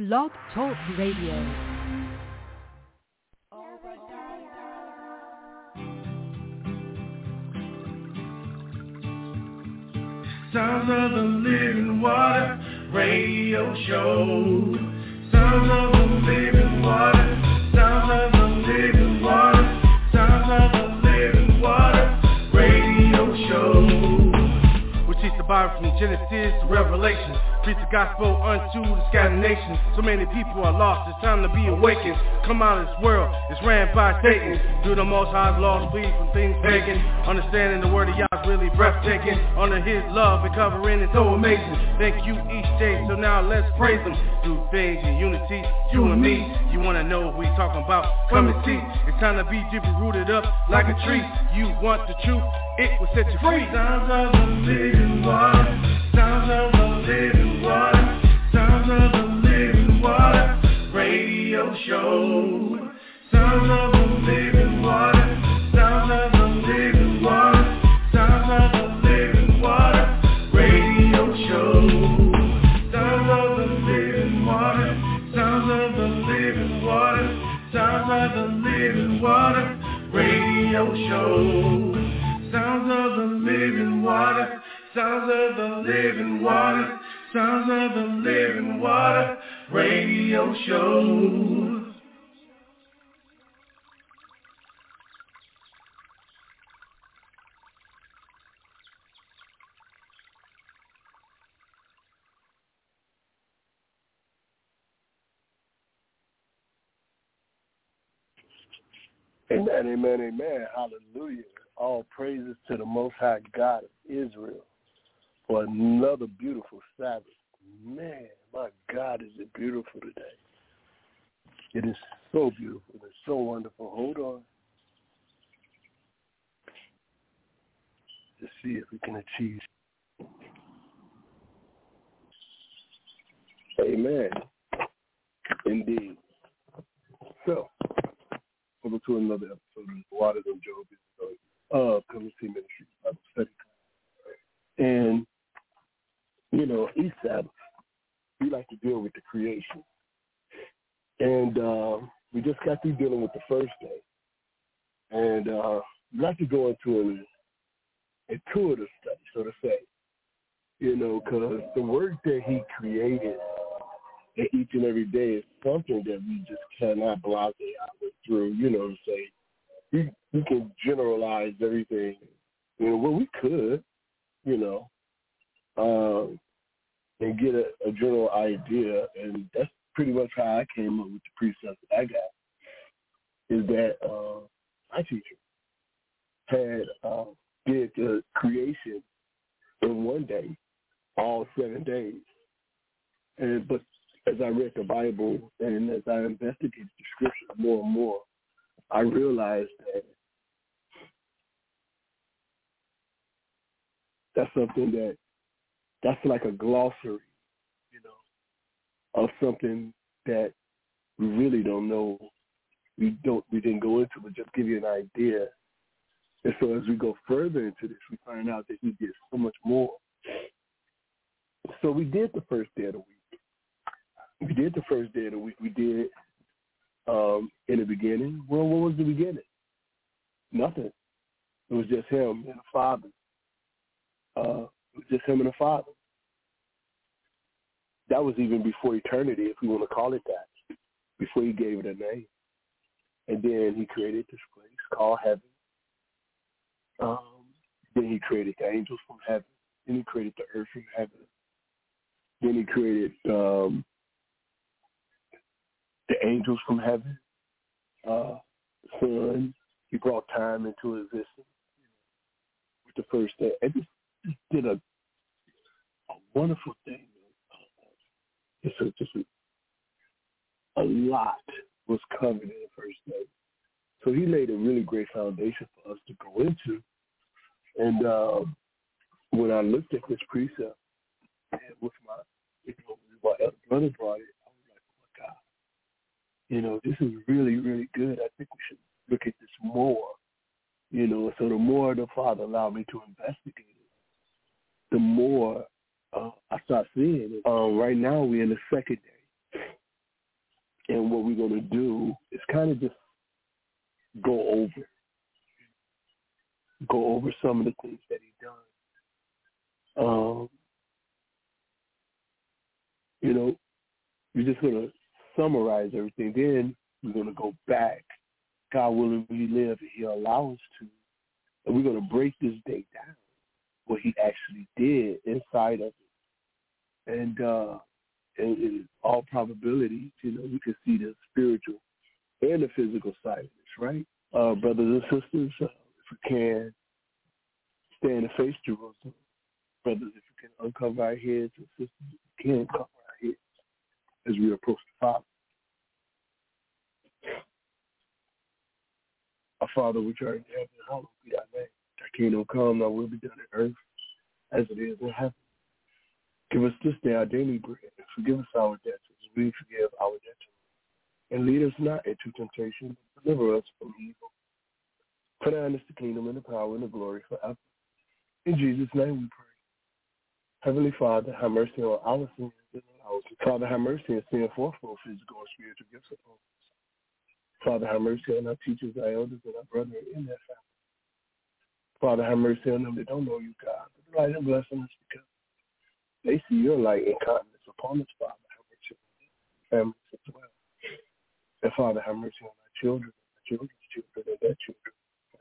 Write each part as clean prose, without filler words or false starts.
Blog Talk Radio. Sounds of the Living Water Radio Show. Sounds of the Living Water. Sounds of the Living Water. Sounds of the Living Water Radio Show. We teach the Bible from Genesis to Revelation. Preach the gospel unto the scattered nations. So many people are lost, it's time to be awakened. Come out of this world, it's ran by Satan. Through the Most High's laws, flee from things pagan. Understanding the word of Yah's really breathtaking. Under his love and covering is so amazing. Thank you each day, so now let's praise him. Do things in unity, you and me. You wanna know what we talking about? Come and see. It's time to be deeply rooted up like a tree. You want the truth, it will set you free. Sounds of the living water. Sounds of the living water. Sounds of the living water radio show. Sounds of the living water. Sounds of the living water. Sounds of the living water radio show. Sounds of the living water. Sounds of the living water. Sounds of the living water radio show. Sounds of the living water. Sounds of the living water. Sounds of the living water radio show. Amen, amen, amen. Hallelujah. All praises to the Most High God of Israel for another beautiful Sabbath. Man, my God, is it beautiful today. It is so beautiful. It's so wonderful. Hold on. To see if we can achieve. Amen. Indeed. So, welcome to another episode of the Waters of Job Coming to Ministry Bible Study. And, you know, each Sabbath, we like to deal with the creation. And we just got through dealing with the first day. And we like to go into a intuitive study, so to say, you know, because the work that he created each and every day is something that we just cannot block our way through, you know, to say we can generalize everything, you know, well, we could, you know, and get a general idea, and that's pretty much how I came up with the precepts that I got, is that my teacher had did the creation in one day, all 7 days. But as I read the Bible and as I investigated the scriptures more and more, I realized that that's something that's like a glossary, you know, of something that we really don't know. We didn't go into, but just give you an idea. And so as we go further into this, we find out that he did so much more. So we did the first day of the week. We did the first day of the week. We did in the beginning. Well, what was the beginning? Nothing. It was just him and the Father. It was just him and the Father. That was even before eternity, if we want to call it that, before he gave it a name. And then he created this place called heaven. Then he created the angels from heaven. Then he created the earth from heaven. Then he created the angels from heaven. Sun. He brought time into existence with the first day. And just did a wonderful thing. Just a lot was covered in the first day. So he laid a really great foundation for us to go into. And when I looked at this precept, and with my elder brother brought it, I was like, oh my God, you know, this is really, really good. I think we should look at this more, you know. So the more the Father allowed me to investigate it, the more I start seeing it. Right now we're in the second day. And what we're going to do is kind of just go over some of the things that he's done. You know, we're just going to summarize everything. Then we're going to go back. God willing, we live, and he'll allow us to. And we're going to break this day down, what he actually did inside of it. And in all probability, you know, we can see the spiritual and the physical side of this, right? Brothers and sisters, if we can stand and face Jerusalem. Brothers, if we can uncover our heads, and sisters, if we can cover our heads as we approach the Father. Our Father, which art in heaven, hallowed be thy name. Thy kingdom come, thy will be done on earth as it is in heaven. Give us this day our daily bread, and forgive us our debts as we forgive our debtors. And lead us not into temptation, but deliver us from evil. For thine is the kingdom and the power and the glory forever. In Jesus' name we pray. Heavenly Father, have mercy on our sins and on our sins. Father, have mercy and send forth both physical and spiritual gifts upon us. Father, have mercy on our teachers, our elders, and our brethren in their family. Father, have mercy on them that don't know you, God, but delight and blessing us because they see your light and kindness upon us, Father. Have mercy on their families as well. And Father, have mercy on our children, our children's children, and their children.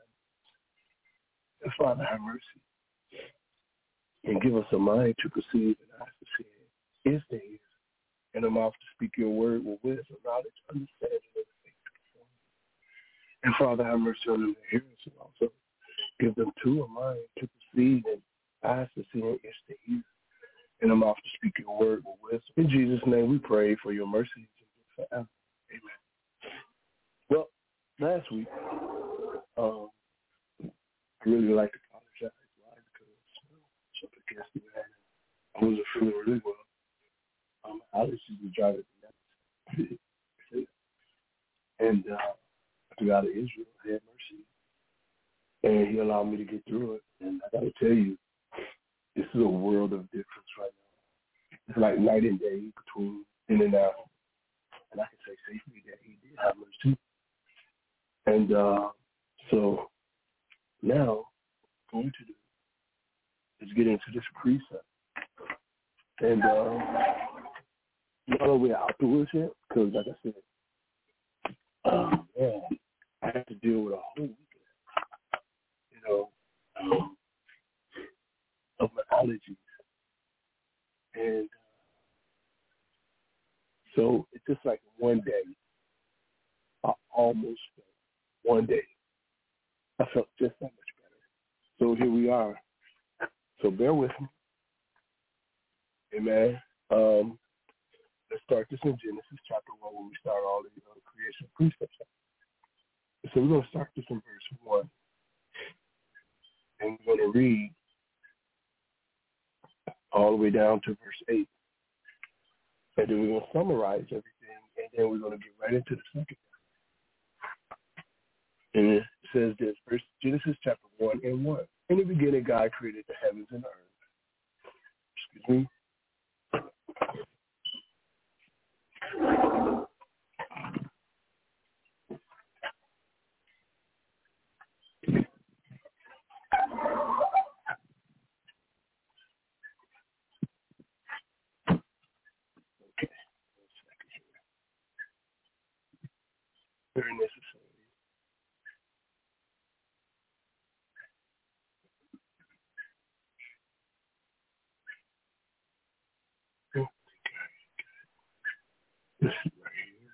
And Father, have mercy and give us a mind to perceive and eyes to see, ears to hear, and a mouth to speak your word with wisdom, knowledge, understanding, and faith to perform. And Father, have mercy on them that hear us, and also give them too a mind to perceive and eyes to see and ears to hear, and a mouth to speak your word with wisdom. In Jesus' name we pray for your mercy forever. Amen. Well, last week, I really like to apologize. Why? Because something against me, man. I wasn't feeling really well. Allergies were driving me nuts. And to God of Israel, I had mercy. And he allowed me to get through it. And I got to tell you, this is a world of difference right now. It's like night and day between in and out. And I can say safely that he did have mercy. And so now, what I'm going to do is get into this precept. And not all the way out the woods yet, because like I said, man, I have to deal with a whole weekend, of my allergies. And so it's just like one day, I almost felt one day, I felt just that much better. So here we are. So bear with me. Amen. Let's start this in Genesis chapter 1 when we start all the creation precepts. So we're going to start this in verse 1. And we're going to read all the way down to verse 8. And then we're going to summarize everything, and then we're going to get right into the second. And it says this, Genesis chapter 1 and 1. In the beginning, God created the heavens and earth. Excuse me. Very necessary. This is right here.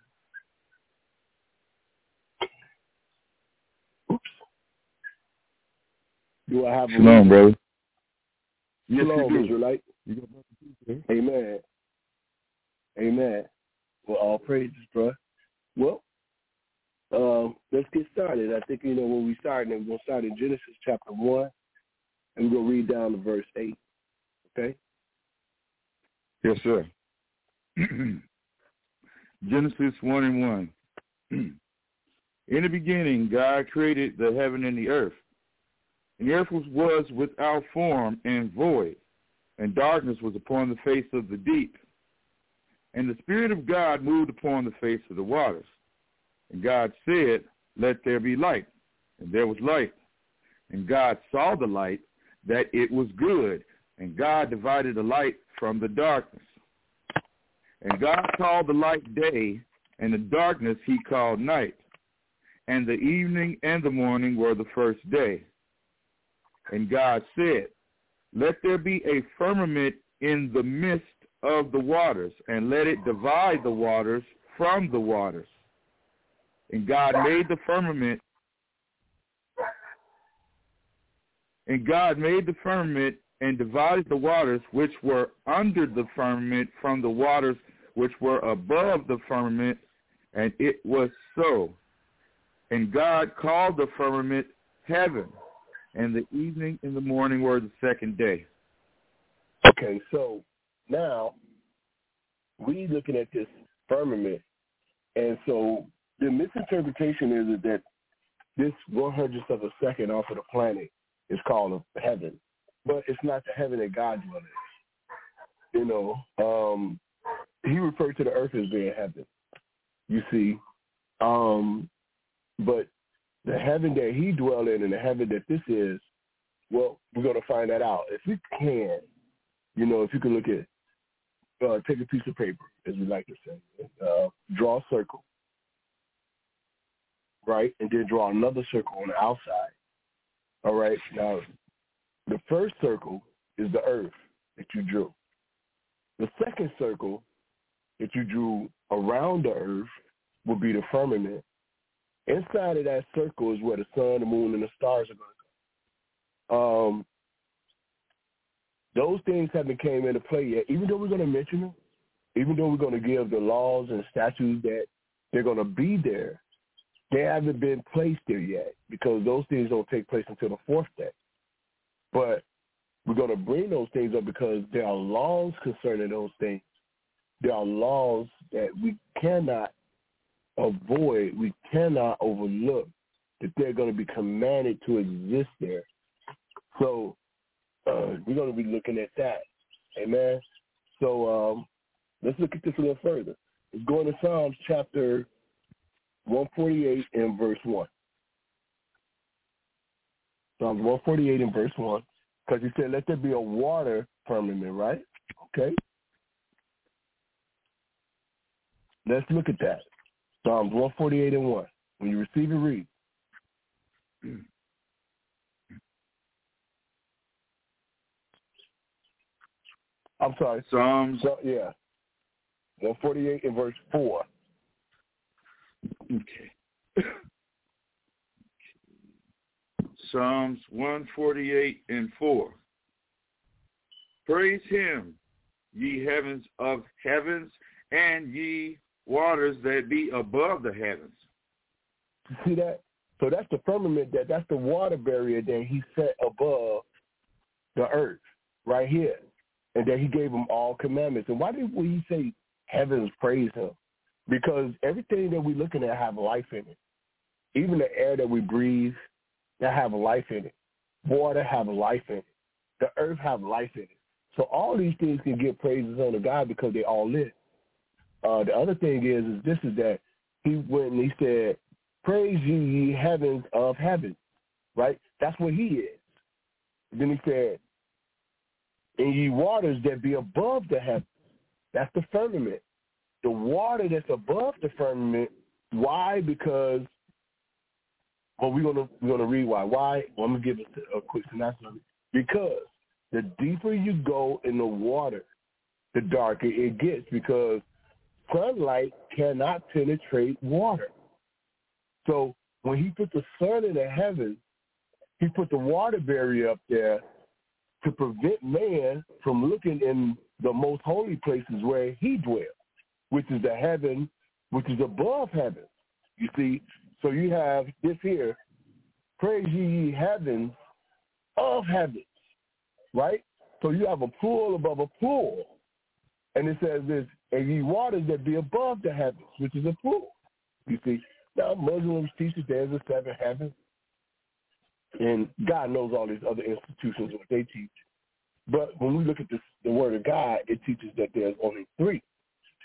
Oops. Do I have Shalom, brother? Yes, Shalom, Israelite. Amen. Amen. Well, all praises, bro. Well, let's get started. I think, when we start, we're going to start in Genesis chapter 1, and we're going to read down to verse 8. Okay? Yes, sir. Genesis 1 and 1. In the beginning, God created the heaven and the earth. And the earth was without form and void, and darkness was upon the face of the deep. And the Spirit of God moved upon the face of the waters. And God said, let there be light. And there was light. And God saw the light, that it was good. And God divided the light from the darkness. And God called the light day, and the darkness he called night. And the evening and the morning were the first day. And God said, let there be a firmament in the midst of the waters, and let it divide the waters from the waters. And God made the firmament, and divided the waters which were under the firmament from the waters which were above the firmament, and it was so. And God called the firmament heaven, and the evening and the morning were the second day. Okay, so now we looking at this firmament, and so the misinterpretation is that this 1/100th of a second off of the planet is called a heaven, but it's not the heaven that God dwells in. You know, he referred to the earth as being heaven. You see, but the heaven that he dwells in and the heaven that this is, well, we're going to find that out. If we can, you know, if you can look at, take a piece of paper, as we like to say, draw a circle, right, and then draw another circle on the outside. All right, now the first circle is the earth that you drew. The second circle that you drew around the earth will be the firmament. Inside of that circle is where the sun, the moon, and the stars are going to go. Those things haven't came into play yet. Even though we're going to mention them, even though we're going to give the laws and statutes that they're going to be there, they haven't been placed there yet because those things don't take place until the fourth day. But we're going to bring those things up because there are laws concerning those things. There are laws that we cannot avoid, we cannot overlook, that they're going to be commanded to exist there. So we're going to be looking at that. Amen. So let's look at this a little further. Let's go into Psalms chapter 148 and verse 1. Psalms 148 and verse 1. Because he said, let there be a water firmament, right? Okay. Let's look at that. Psalms 148 and 1. When you receive it, read. I'm sorry. Psalms. 148 and verse 4. Okay. Psalms 148 and 4. Praise him, ye heavens of heavens, and ye waters that be above the heavens. See that? So that's the firmament, that's the water barrier that he set above the earth right here. And that he gave them all commandments. And why did we say heavens praise him? Because everything that we're looking at have life in it. Even the air that we breathe, that have life in it. Water have life in it. The earth have life in it. So all these things can give praises unto God because they all live. The other thing is that he went and he said, praise ye heavens of heaven, right? That's what he is. Then he said, and ye waters that be above the heavens. That's the firmament. The water that's above the firmament. Why? Because, well, we're gonna read why. Why? Well, I'm gonna give it a quick synopsis. Because the deeper you go in the water, the darker it gets. Because sunlight cannot penetrate water. So when he put the sun in the heavens, he put the water barrier up there to prevent man from looking in the most holy places where he dwells, which is the heaven, which is above heaven. You see, so you have this here, praise ye heavens of heavens, right? So you have a pool above a pool. And it says this, and ye waters that be above the heavens, which is a pool. You see, now Muslims teach that there's a seventh heaven. And God knows all these other institutions, what they teach. But when we look at the word of God, it teaches that there's only three.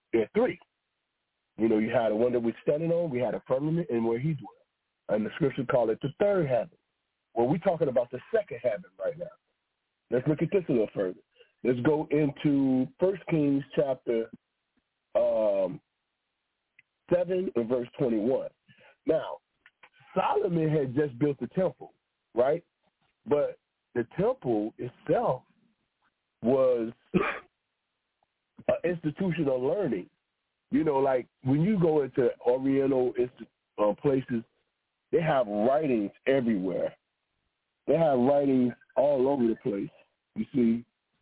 There are three. You know, you had the one that we're standing on, we had a firmament, and where he dwelt. And the scripture called it the third heaven. Well, we're talking about the second heaven right now. Let's look at this a little further. Let's go into 1 Kings chapter 7 and verse 21. Now, Solomon had just built the temple, right? But the temple itself was an institution of learning. You know, like when you go into Oriental places, they have writings everywhere. They have writings all over the place. You see,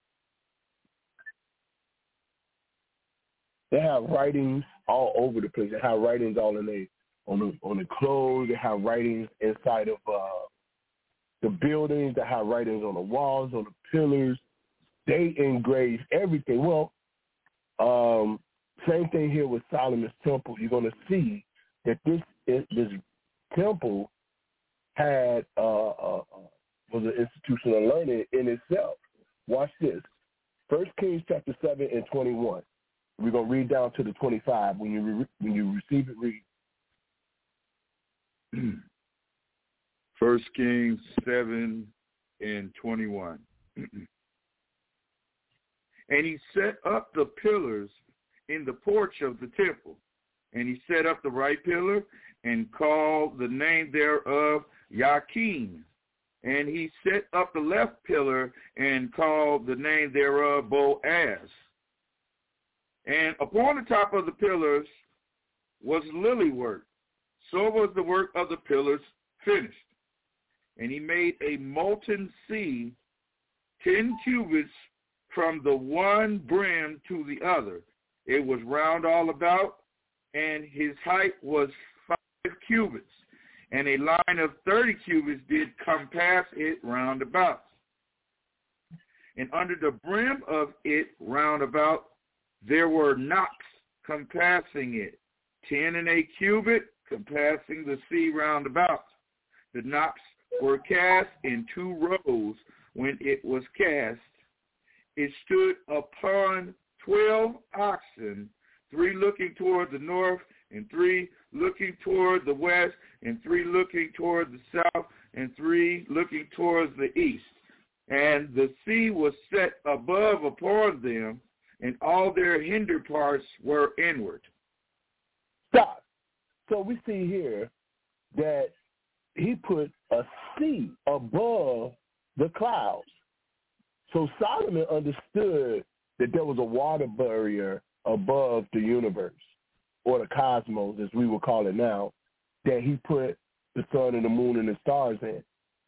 they have writings all over the place. They have writings all on the clothes. They have writings inside of the buildings. They have writings on the walls, on the pillars. They engrave everything. Well, same thing here with Solomon's temple. You're going to see that this temple had was an institution of learning in itself. Watch this. 1 Kings chapter 7 and 21. We're going to read down to the 25. When you receive it, read. 1 Kings 7 and 21. And he set up the pillars in the porch of the temple. And he set up the right pillar and called the name thereof Yakin. And he set up the left pillar and called the name thereof Boaz. And upon the top of the pillars was lily work. So was the work of the pillars finished. And he made a molten sea 10 cubits from the one brim to the other. It was round all about, and his height was 5 cubits. And a line of 30 cubits did compass it round about. And under the brim of it round about, there were knocks compassing it, 10 and a cubit, compassing the sea round about. The knocks were cast in 2 rows. When it was cast, it stood upon 12 oxen, 3 looking toward the north, and 3 looking toward the west, and 3 looking toward the south, and 3 looking towards the east. And the sea was set above upon them, and all their hinder parts were inward. Stop. So we see here that he put a sea above the clouds. So Solomon understood that there was a water barrier above the universe, or the cosmos, as we would call it now, that he put the sun and the moon and the stars in.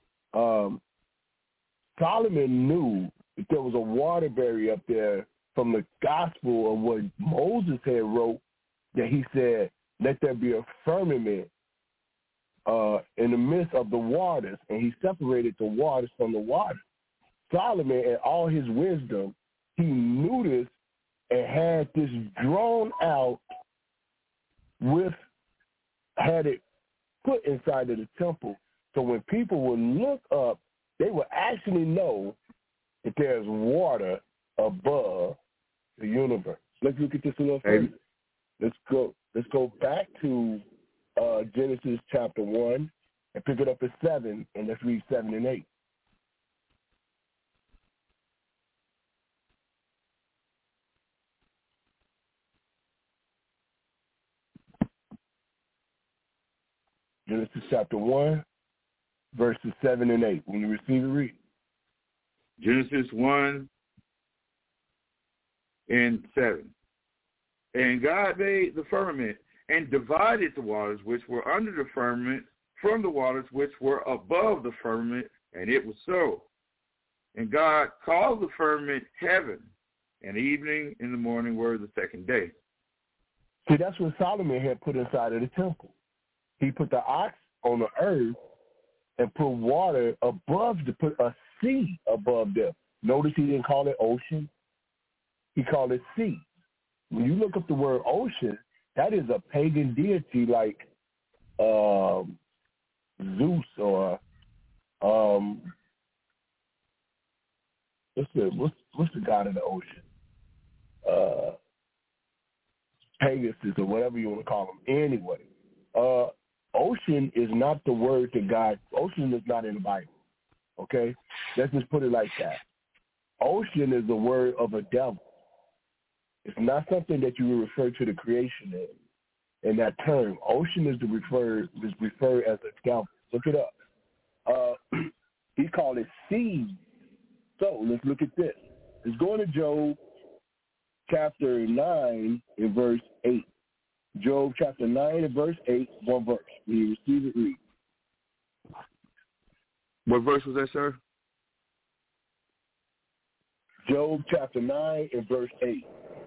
Solomon knew that there was a water barrier up there from the gospel of what Moses had wrote, that he said, let there be a firmament in the midst of the waters, and he separated the waters from the water. Solomon, in all his wisdom, he knew this and had this drawn out had it put inside of the temple. So when people would look up, they would actually know that there's water above the universe. Let's look at this a little further. Let's go back to Genesis chapter 1 and pick it up at 7, and let's read 7 and 8. Genesis chapter 1, verses 7 and 8. When you receive it, read. Genesis 1 and 7. And God made the firmament and divided the waters which were under the firmament from the waters which were above the firmament, and it was so. And God called the firmament heaven, and evening and the morning were the second day. See, that's what Solomon had put inside of the temple. He put the ox on the earth and put water above, to put a sea above them. Notice he didn't call it ocean. He called it sea. When you look up the word ocean, that is a pagan deity like Zeus or what's the god of the ocean? Pegasus or whatever you want to call them. Anyway, ocean is not the word that God. Ocean is not in the Bible. Okay, let's just put it like that. Ocean is the word of a devil. It's not something that you will refer to the creation in that term. Ocean is referred as a devil. Look it up. He called it sea. So let's look at this. Let's go into Job chapter 9 and verse 8. Job chapter 9 and verse 8, one verse. When you receive it, read. What verse was that, sir? Job chapter 9 and verse 8.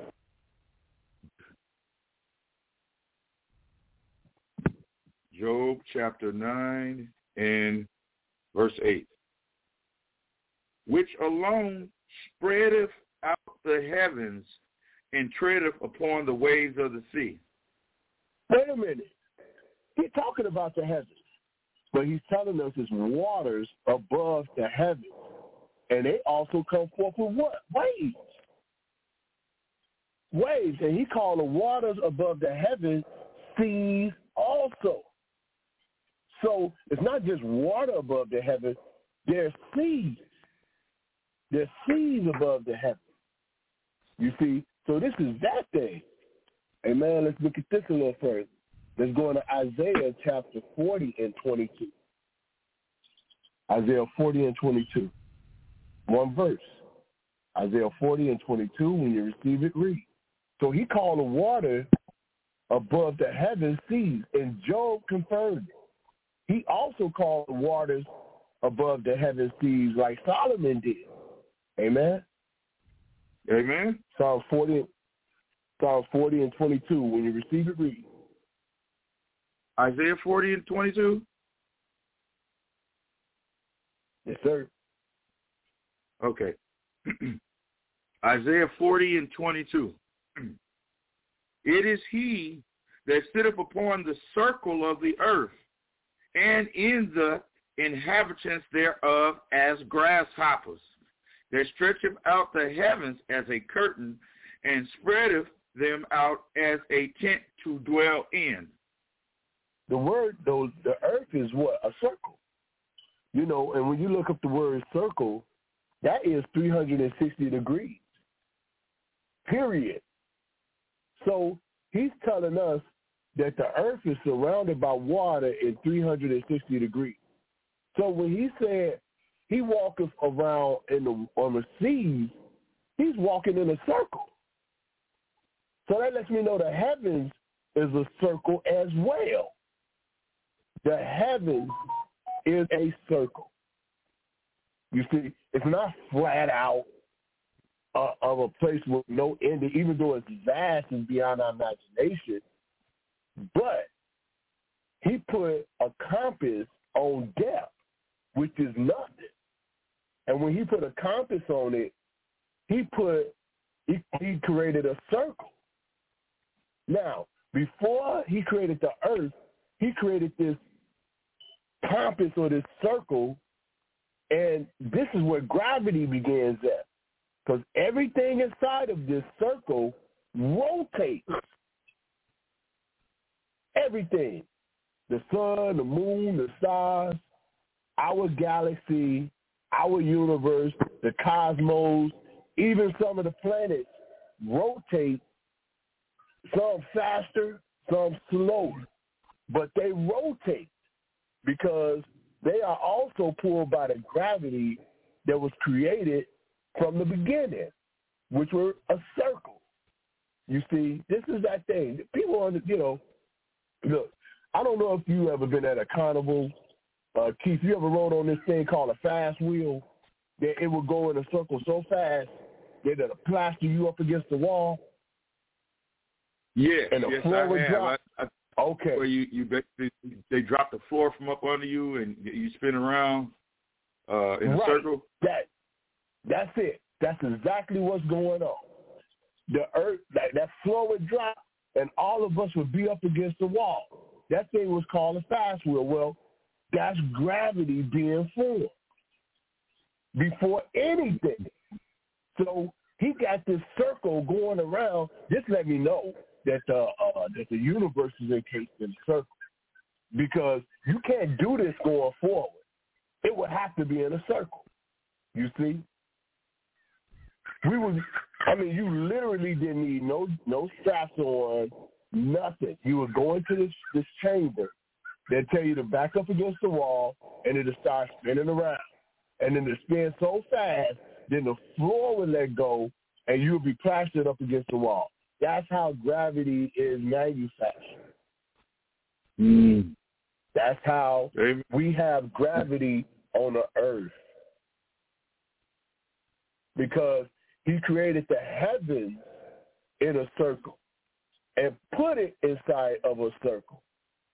Job chapter 9 and verse 8. Which alone spreadeth out the heavens and treadeth upon the waves of the sea. Wait a minute. He's talking about the heavens, but he's telling us it's waters above the heavens. And they also come forth with what? Waves. Waves. And he called the waters above the heavens seas also. So it's not just water above the heavens. There's seas. There's seas above the heavens. You see? So this is that thing. Hey, man, let's look at this a little further. Let's go into Isaiah chapter 40 and 22. Isaiah 40 and 22. One verse. Isaiah 40 and 22, when you receive it, read. So he called the water above the heavens seas, and Job confirmed it. He also called the waters above the heavens seas like Solomon did. Amen? Amen. Psalms 40 and 22, when you receive it, read. Isaiah 40 and 22? Yes, sir. Okay. Isaiah 40 and 22. It is he that sitteth upon the circle of the earth, and in the inhabitants thereof as grasshoppers, that stretcheth out the heavens as a curtain, and spreadeth them out as a tent to dwell in. The word, though, the earth is what? A circle. You know, and when you look up the word circle, that is 360 degrees, period. So he's telling us that the earth is surrounded by water in 360 degrees. So when he said he walketh around on the seas, he's walking in a circle. So that lets me know the heavens is a circle as well. The heavens is a circle. You see, it's not flat out of a place with no end, even though it's vast and beyond our imagination. But he put a compass on depth, which is nothing. And when he put a compass on it, he created a circle. Now, before he created the earth, he created this compass or this circle, and this is where gravity begins at. Because everything inside of this circle rotates. Everything. The sun, the moon, the stars, our galaxy, our universe, the cosmos, even some of the planets rotate, some faster, some slower. But they rotate because they are also pulled by the gravity that was created from the beginning, which were a circle. You see, this is that thing. People, look, I don't know if you ever been at a carnival. Keith, you ever rode on this thing called a fast wheel? That it would go in a circle so fast that it'll plaster you up against the wall? Yes, and the yes, floor I would have. drop? Okay. Where you basically, they drop the floor from up under you and you spin around in a circle? That's it. That's exactly what's going on. The earth, that floor would drop, and all of us would be up against the wall. That thing was called a fast wheel. Well, that's gravity being formed before anything. So he got this circle going around. Just let me know that the universe is encased in a circle, because you can't do this going forward. It would have to be in a circle. You see, you literally didn't need no straps on, nothing. You would go into this chamber. They'd tell you to back up against the wall, and it'll start spinning around. And then it spins so fast, then the floor would let go, and you would be plastered up against the wall. That's how gravity is manufactured. That's how we have gravity on the earth. Because he created the heavens in a circle and put it inside of a circle.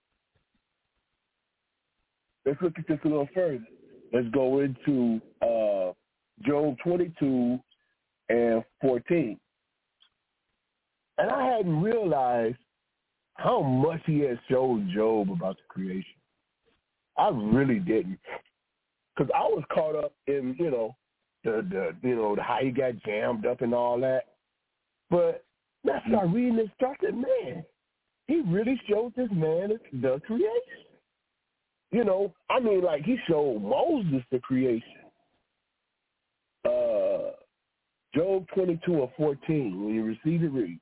Let's look at this a little further. Let's go into Job 22 and 14. And I hadn't realized how much he had showed Job about the creation. I really didn't, because I was caught up in the how he got jammed up and all that. But I started reading this stuff, and man, he really showed this man the creation. He showed Moses the creation. Job 22 and 14. When you receive it, read.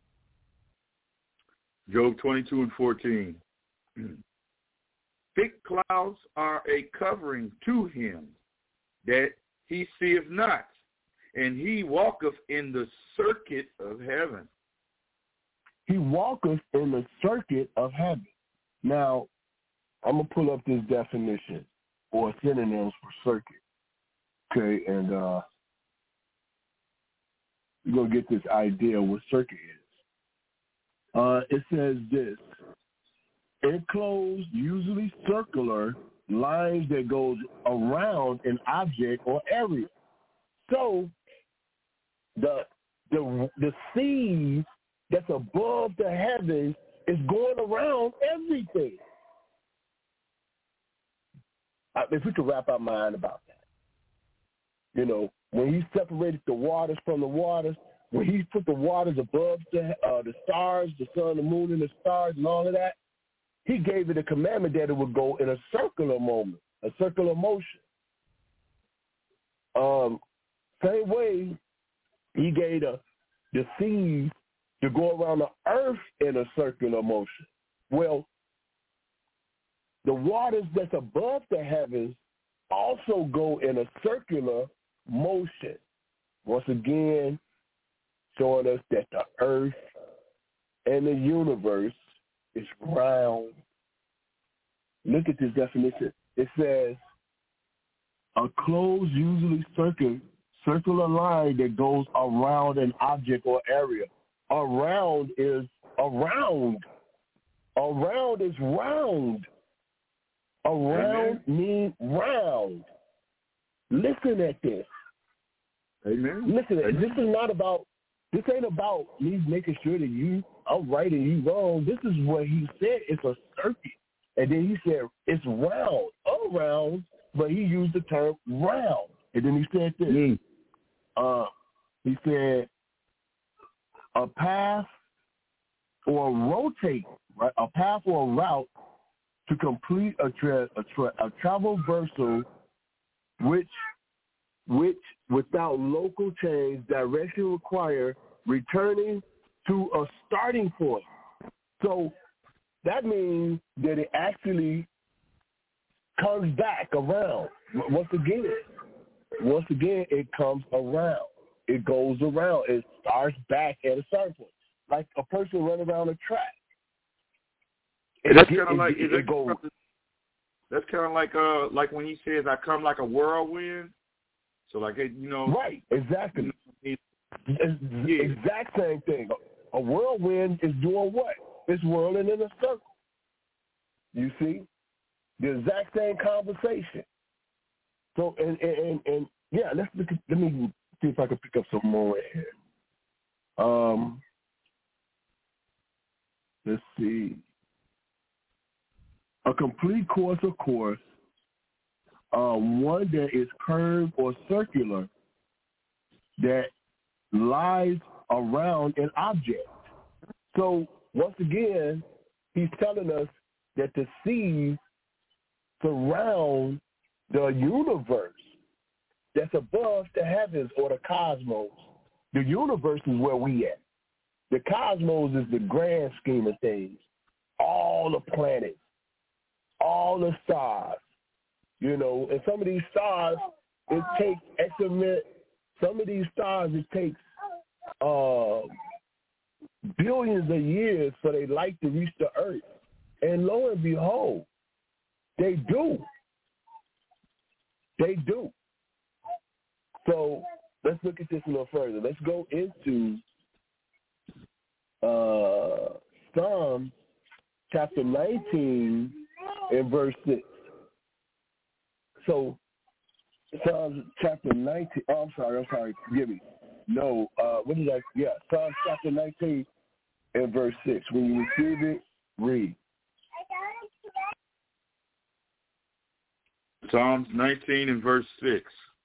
Job 22 and 14. Thick clouds are a covering to him, that he seeth not, and he walketh in the circuit of heaven. He walketh in the circuit of heaven. Now, I'm going to pull up this definition or synonyms for circuit. Okay, and we're going to get this idea of what circuit is. It says this: enclosed, usually circular, lines that goes around an object or area. So the sea that's above the heavens is going around everything. If we could wrap our mind about that. When he separated the waters from the waters, when he put the waters above the stars, the sun, the moon, and the stars, and all of that, he gave it a commandment that it would go in a circular moment, a circular motion. Same way, he gave the seas to go around the earth in a circular motion. Well, the waters that's above the heavens also go in a circular motion. Once again, showing us that the earth and the universe is round. Look at this definition. It says, a closed, usually circular line that goes around an object or area. Around is around. Around is round. Around means round. Listen at this. Amen. Listen, Amen. This ain't about me making sure that I'm right and you wrong. This is what he said. It's a circuit. And then he said it's round, around, but he used the term round. And then he said this. He said a path or rotate, right? A path or a route to complete a traversal which without local change, direction require returning to a starting point. So that means that it actually comes back around. Once again, it comes around. It goes around. It starts back at a certain point, like a person running around a track. That's kind of like when he says, "I come like a whirlwind." So right, exactly. Exact same thing. A whirlwind is doing what? It's whirling in a circle. You see, the exact same conversation. So and yeah, let me see if I can pick up some more here. Let's see. A complete course, of course, one that is curved or circular that lies around an object. So once again, he's telling us that the seas surround the universe that's above the heavens or the cosmos. The universe is where we at. The cosmos is the grand scheme of things. All the planets, all the stars, and some of these stars, it takes some of these stars, it takes billions of years for their light to reach the earth. And lo and behold, they do. They do. So let's look at this a little further. Let's go into Psalm chapter 19 and verse 6. So Psalm chapter 19, I'm sorry, forgive me. No, Psalm chapter 19 and verse 6. When you receive it, read. Psalms 19 and verse 6.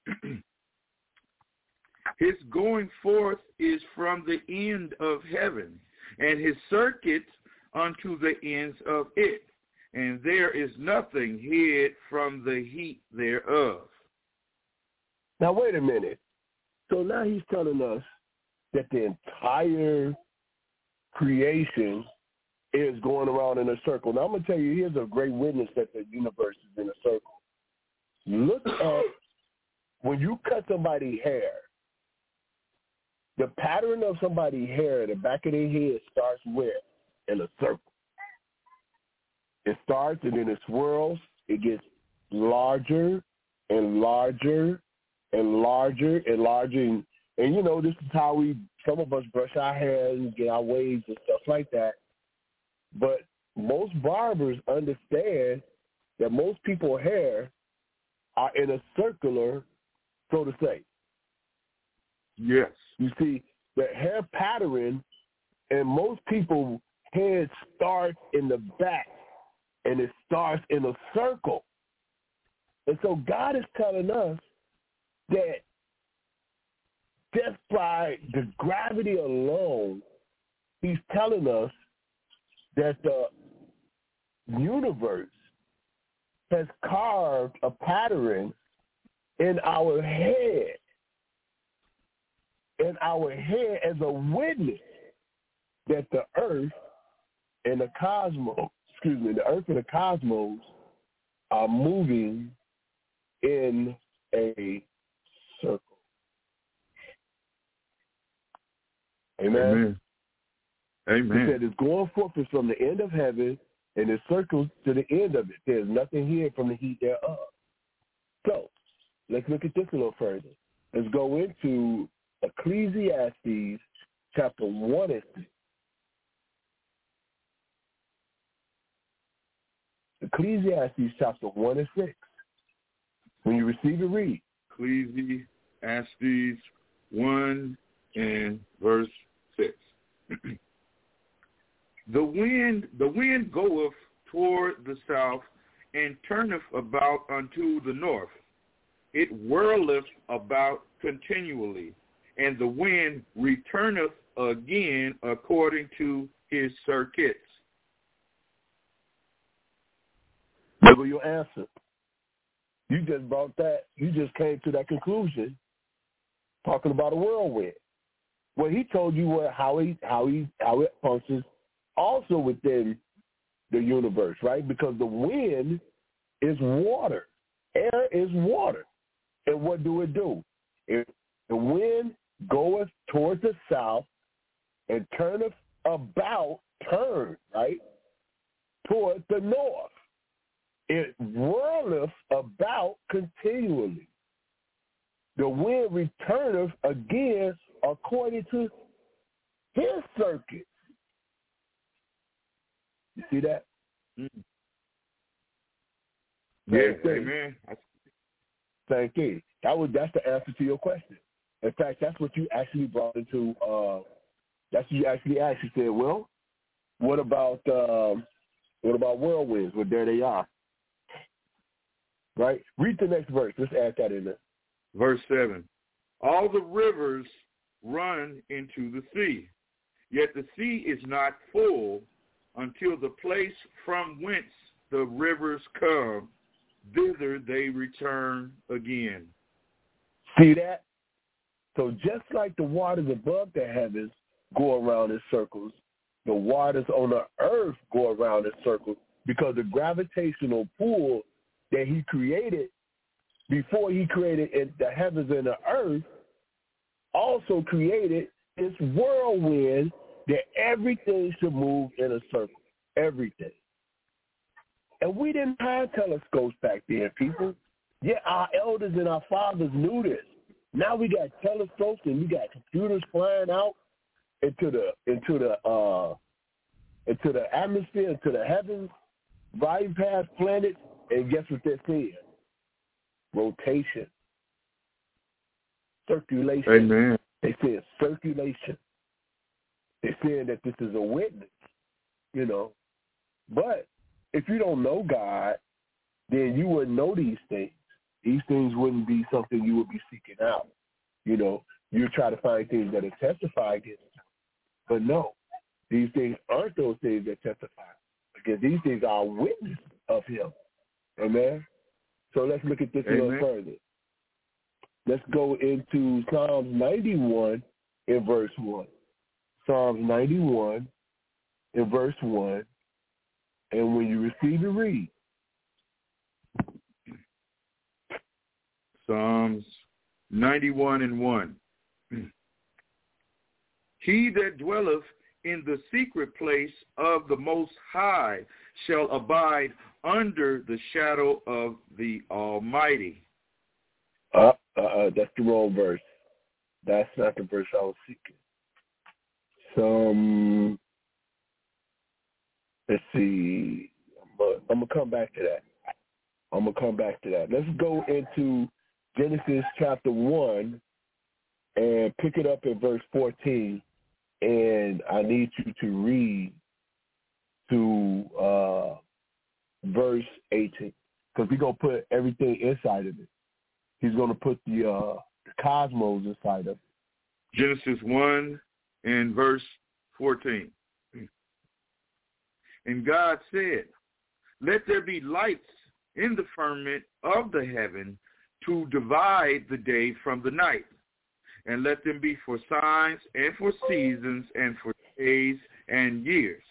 His going forth is from the end of heaven, and his circuit unto the ends of it, and there is nothing hid from the heat thereof. Now, wait a minute. So now he's telling us that the entire creation is going around in a circle. Now, I'm going to tell you, here's a great witness that the universe is in a circle. Look at when you cut somebody's hair, the pattern of somebody's hair, the back of their head starts where? In a circle. It starts and then it swirls. It gets larger and larger and larger and larger. And this is how some of us brush our hair and get our waves and stuff like that. But most barbers understand that most people's hair are in a circular, so to say. Yes. You see, the hair pattern, and most people's head starts in the back, and it starts in a circle. And so God is telling us that just by the gravity alone, he's telling us that the universe has carved a pattern in our head. In our head as a witness that the earth and the cosmos, are moving in a circle. Amen. Amen. He said it's going forth from the end of heaven and it circles to the end of it. There's nothing here from the heat thereof. So let's look at this a little further. Let's go into Ecclesiastes chapter 1 and 6. Ecclesiastes chapter 1 and 6. When you receive it, read. Ecclesiastes 1 and verse 6. The wind goeth toward the south, and turneth about unto the north. It whirleth about continually, and the wind returneth again according to his circuits. What will your answer? You just brought that. You just came to that conclusion, talking about a whirlwind. Well, he told you how it functions also within the universe, right? Because the wind is water, air is water, and what do it do? If the wind goeth towards the south and turneth about, right, toward the north. It whirleth about continually. The wind returneth again according to his circuit. You see that? Yes, amen. Same thing. That's the answer to your question. In fact, that's what you actually brought into. That's what you actually asked. You said, "Well, what about whirlwinds?" Well, there they are. Right? Read the next verse. Let's add that in there. Verse 7. All the rivers run into the sea, Yet the sea is not full until the place from whence the rivers come, thither they return again. See that? So just like the waters above the heavens go around in circles, the waters on the earth go around in circles because the gravitational pull that he created before he created the heavens and the earth also created this whirlwind that everything should move in a circle. Everything. And we didn't have telescopes back then, people. Yeah, our elders and our fathers knew this. Now we got telescopes and we got computers flying out into the atmosphere, into the heavens, riding past planets, and guess what they're saying? Rotation. Circulation. Amen. They said circulation. They're saying that this is a witness, you know. But if you don't know God, then you wouldn't know these things. These things wouldn't be something you would be seeking out. You know, you try to find things that are testify against him. But no, these things aren't those things that testify. Because these things are a witness of him. Amen? So let's look at this a little further. Let's go into Psalms 91 in verse 1. Psalms 91 in verse 1. And when you receive it, read. Psalms 91 and 1. He that dwelleth in the secret place of the Most High shall abide under the shadow of the Almighty. That's the wrong verse. That's not the verse I was seeking. Let's see. I'm going to come back to that. Let's go into Genesis chapter 1 and pick it up at verse 14. And I need you to read to verse 18. Because we're going to put everything inside of it. He's going to put the cosmos inside of it. Genesis 1 and verse 14. And God said, let there be lights in the firmament of the heaven to divide the day from the night, and let them be for signs and for seasons and for days and years.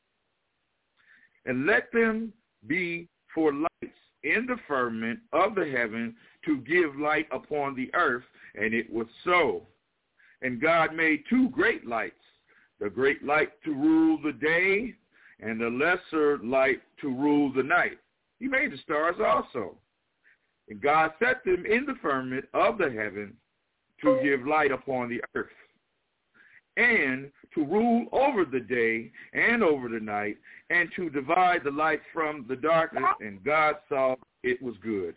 And let them be for lights in the firmament of the heaven to give light upon the earth. And it was so. And God made two great lights, the great light to rule the day and the lesser light to rule the night. He made the stars also. And God set them in the firmament of the heaven to give light upon the earth, and to rule over the day and over the night, and to divide the light from the darkness. And God saw it was good.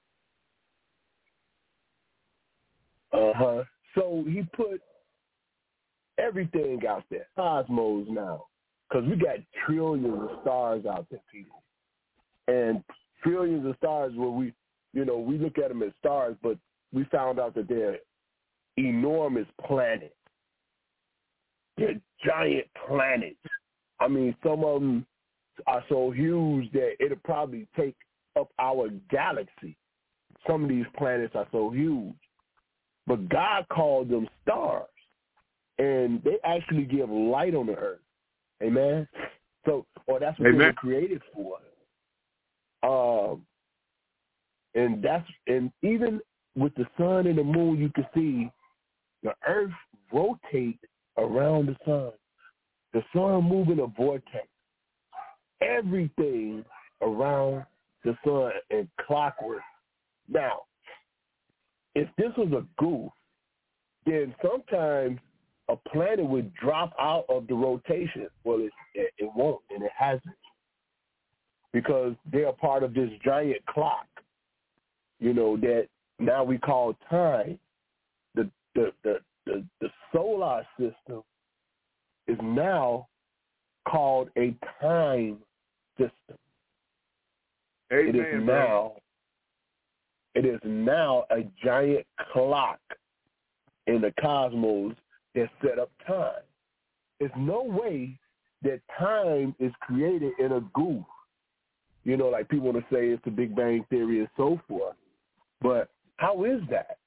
So he put everything out there, cosmos now, because we got trillions of stars out there, people. And trillions of stars where we look at them as stars, but we found out that they're enormous planets. They're giant planets. I mean, some of them are so huge that it'll probably take up our galaxy. Some of these planets are so huge. But God called them stars, and they actually give light on the earth. Amen? That's what they were created for. And even with the sun and the moon, you can see the earth rotate around the sun. The sun move in a vortex. Everything around the sun and clockwork. Now, if this was a goof, then sometimes a planet would drop out of the rotation. Well, it won't, and it hasn't, because they're part of this giant clock, that now we call time. The solar system is now called a time system. Amen, it is now a giant clock in the cosmos that set up time. it's no way that time is created in a goof. You know, like people want to say it's the Big Bang Theory and so forth. But how is that?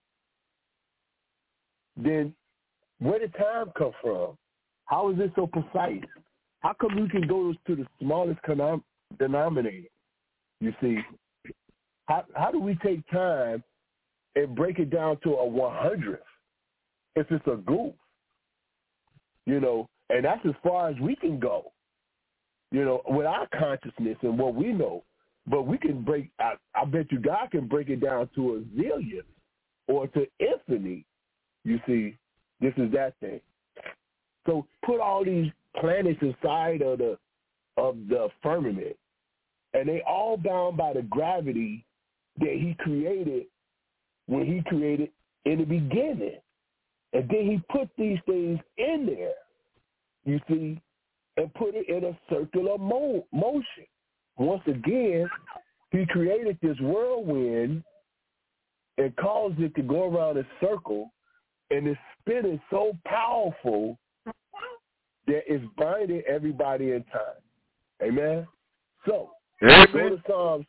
Then where did time come from? How is it so precise? How come you can go to the smallest denominator? You see, how do we take time and break it down to a 100th if it's a goof? You know, and that's as far as we can go, you know, with our consciousness and what we know. But we can break, I bet you God can break it down to a zillion or to infinity. You see, this is that thing. So put all these planets inside of the firmament, and they all bound by the gravity that he created when he created in the beginning. And then he put these things in there, you see, and put it in a circular motion. Once again, he created this whirlwind and caused it to go around a circle, and it's spinning so powerful that it's binding everybody in time. Amen? So, go to Psalms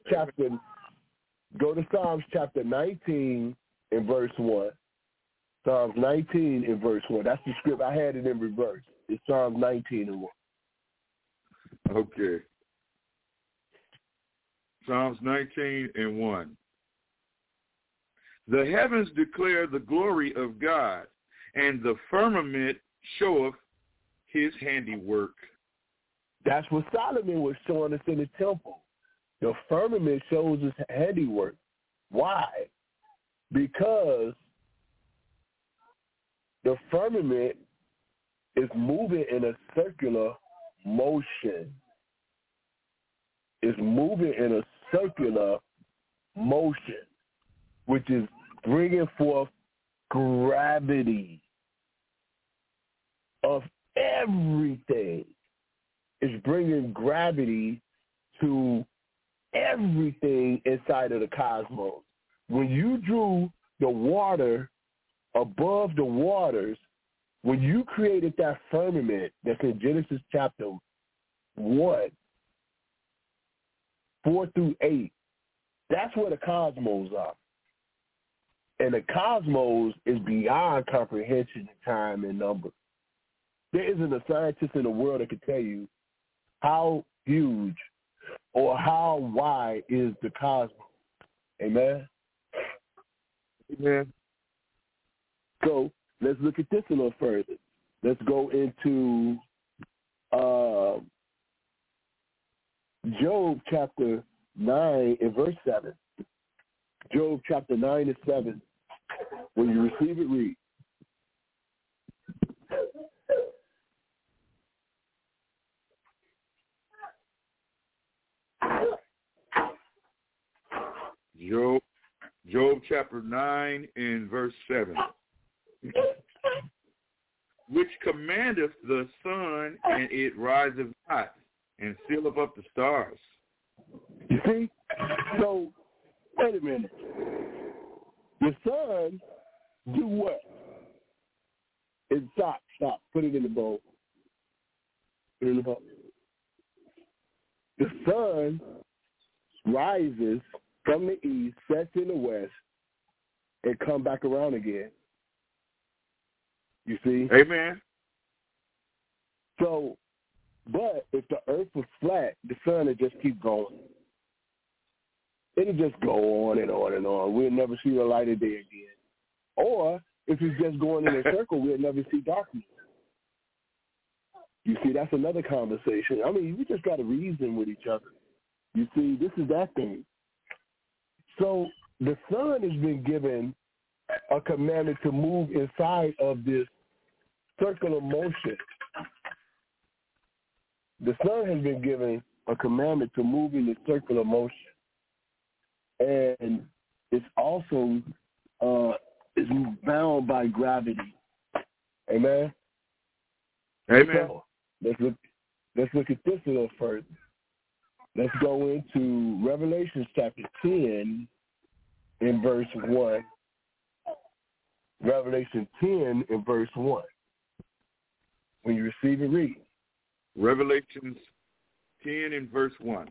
chapter 19 and verse 1. Psalms 19 and verse 1. That's the script. I had it in reverse. It's Psalms 19 and 1. Okay. Psalms 19 and 1. The heavens declare the glory of God, and the firmament showeth his handiwork. That's what Solomon was showing us in the temple. The firmament shows his handiwork. Why? Because the firmament is moving in a circular motion. It's moving in a circular motion, which is bringing forth gravity of everything. It's bringing gravity to everything inside of the cosmos. When you drew the water above the waters, when you created that firmament that's in Genesis chapter 1, 4 through 8, that's where the cosmos are. And the cosmos is beyond comprehension in time and number. There isn't a scientist in the world that can tell you how huge or how wide is the cosmos. Amen? Amen. So let's look at this a little further. Let's go into Job chapter 9 and verse 7. Job chapter 9 and 7. When you receive it, read. Job chapter 9 and verse 7. Which commandeth the sun, and it riseth not, and sealeth up the stars. You see? So, wait a minute. The sun do what? Stop. Put it in the bowl. Put it in the bowl. The sun rises from the east, sets in the west, and come back around again. You see? Amen. So, but if the earth was flat, the sun would just keep going. It'll just go on and on and on. We'll never see the light of day again. Or if it's just going in a circle, we'll never see darkness. You see, that's another conversation. I mean, we just got to reason with each other. You see, this is that thing. So the sun has been given a commandment to move inside of this circular motion. The sun has been given a commandment to move in the circular motion. And it's also is bound by gravity. Amen? Amen. So, let's look at this a little further. Let's go into Revelation chapter 10 in verse 1. Revelation 10 in verse 1. When you receive it, read. Revelations 10 and verse 1.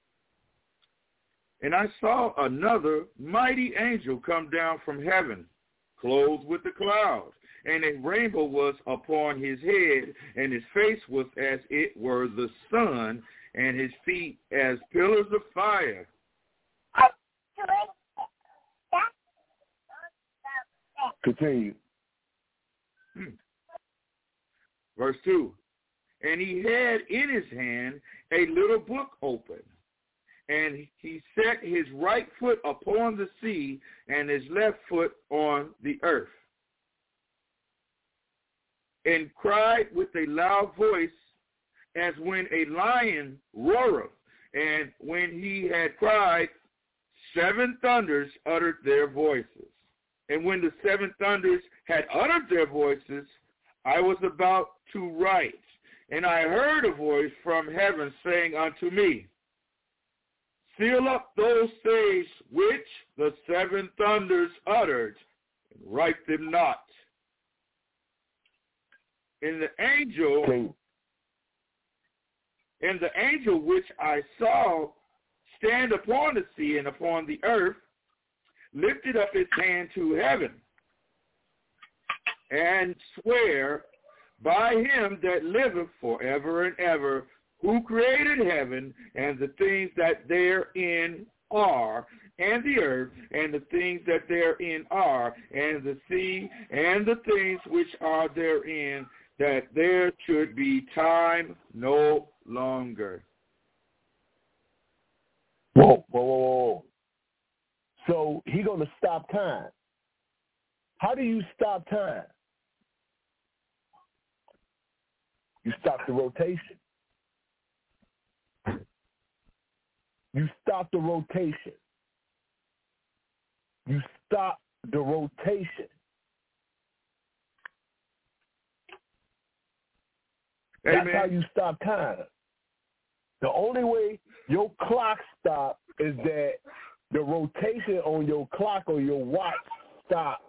And I saw another mighty angel come down from heaven, clothed with a cloud, and a rainbow was upon his head, and his face was as it were the sun, and his feet as pillars of fire. Continue. Verse 2. And he had in his hand a little book open, and he set his right foot upon the sea and his left foot on the earth, and cried with a loud voice as when a lion roareth. And when he had cried, 7 thunders uttered their voices. And when the 7 thunders had uttered their voices, I was about to write. And I heard a voice from heaven saying unto me, seal up those things which the 7 thunders uttered, and write them not. And the angel which I saw stand upon the sea and upon the earth lifted up his hand to heaven and swear by him that liveth forever and ever, who created heaven and the things that therein are, and the earth and the things that therein are, and the sea and the things which are therein, that there should be time no longer. Whoa. So he's going to stop time. How do you stop time? You stop the rotation. You stop the rotation. You stop the rotation. That's Amen. how you stop time. The only way your clock stops is that the rotation on your clock or your watch stops.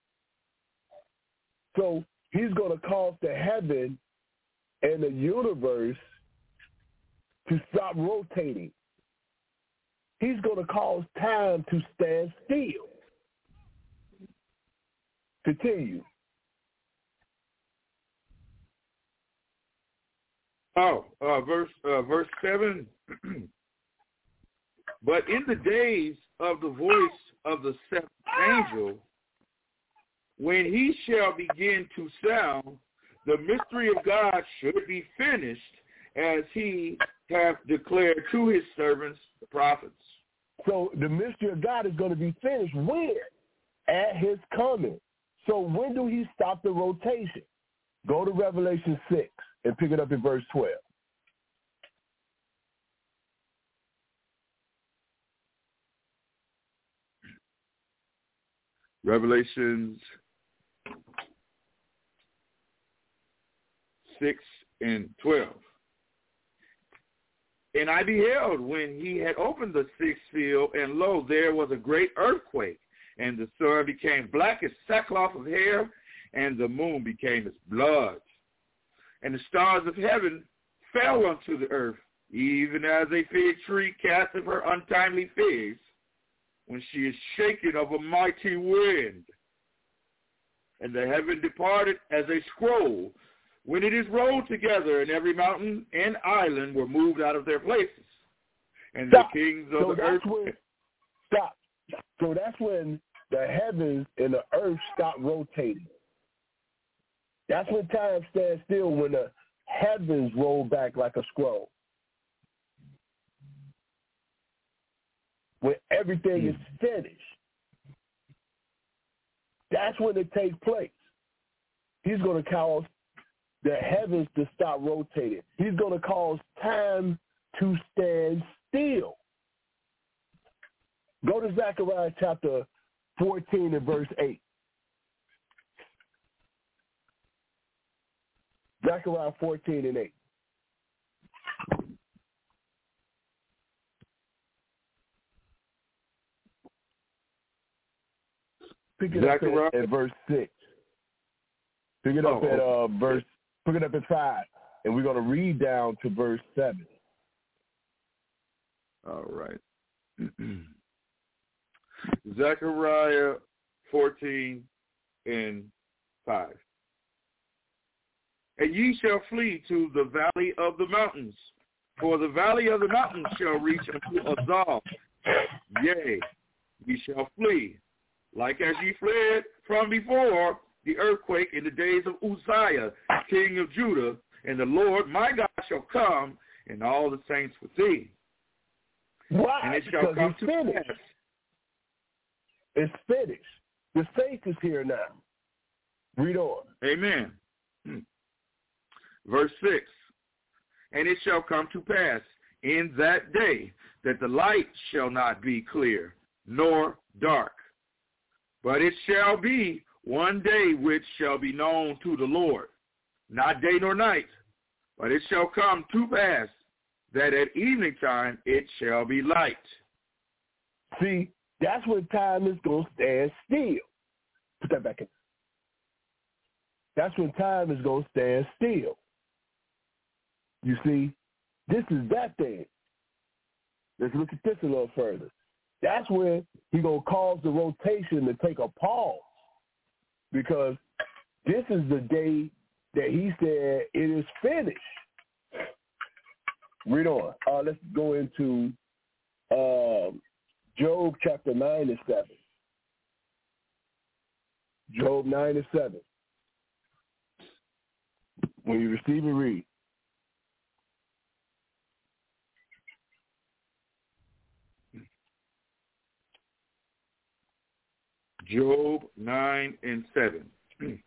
So he's going to cause the heaven and the universe to stop rotating. He's going to cause time to stand still. Continue. Verse 7. But in the days of the voice of the 7th angel, when he shall begin to sound, the mystery of God should be finished, as he hath declared to his servants, the prophets. So the mystery of God is going to be finished when? At his coming. So when do he stop the rotation? Go to Revelation 6 and pick it up in verse 12. Revelations 6 and 12. And I beheld when he had opened the 6th seal, and lo, there was a great earthquake, and the sun became black as sackcloth of hair, and the moon became as blood. And the stars of heaven fell unto the earth, even as a fig tree casteth her untimely figs, when she is shaken of a mighty wind. And the heaven departed as a scroll, when it is rolled together, and every mountain and island were moved out of their places. And the kings of the earth... Stop. So that's when the heavens and the earth stop rotating. That's when time stands still, when the heavens roll back like a scroll. When everything is finished. That's when it takes place. He's going to cause the heavens to stop rotating. He's going to cause time to stand still. Go to Zechariah chapter 14 and verse 8. Zechariah 14 and 8. Pick it up at verse 6. Pick it up at verse Pick it up at 5, and we're going to read down to verse 7. All right. Zechariah 14 and 5. And ye shall flee to the valley of the mountains, for the valley of the mountains shall reach unto Azal. Yea, ye shall flee, like as ye fled from before the earthquake in the days of Uzziah, king of Judah, and the Lord my God shall come, and all the saints with thee. Why? And it shall come to pass. It's finished. The saints is here now. Read on. Amen. Verse 6. And it shall come to pass in that day that the light shall not be clear, nor dark. But it shall be one day which shall be known to the Lord, not day nor night. But it shall come to pass that at evening time it shall be light. See, that's when time is going to stand still. Put that back in. That's when time is going to stand still. You see, this is that thing. Let's look at this a little further. That's when he's going to cause the rotation to take a pause, because this is the day that he said it is finished. Read on. Let's go into Job chapter 9 and 7. Job 9 and 7. When you receive it, read. Job 9 and 7.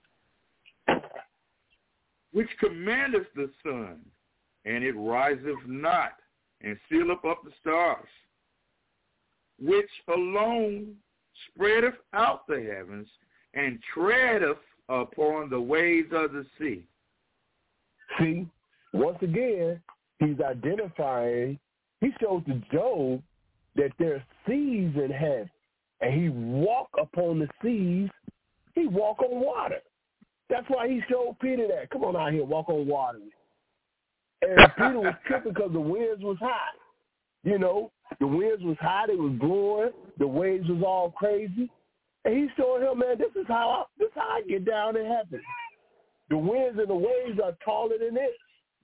Which commandeth the sun, and it riseth not, and sealeth up the stars, which alone spreadeth out the heavens, and treadeth upon the waves of the sea. See, once again, he's identifying, he shows to Job that there are seas in heaven, and he walk upon the seas, he walk on water. That's why he showed Peter that. Come on out here, walk on water. And Peter was tripping because the winds was hot. You know, the winds was hot, it was blowing, the waves was all crazy. And he showed him, man, this is how I get down in heaven. The winds and the waves are taller than this.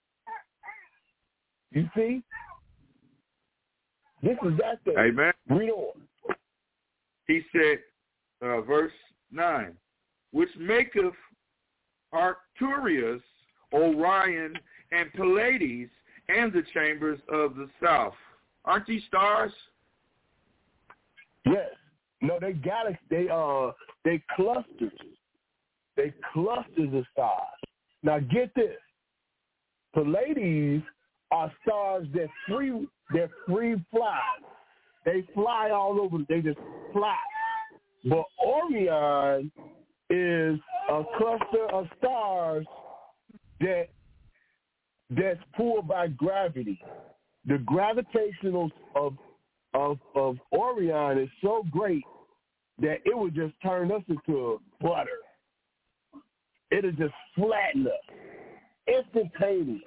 You see? This is that thing. Amen. Read on. He said, verse 9, which maketh Arcturus, Orion, and Pleiades, and the chambers of the south. Aren't these stars? Yes. No, they clusters. They clusters of stars. Now get this. Pleiades are stars that free fly. They fly all over. They just fly. But Orion is a cluster of stars that's pulled by gravity. The gravitational of Orion is so great that it would just turn us into butter. It'll just flatten us instantaneously.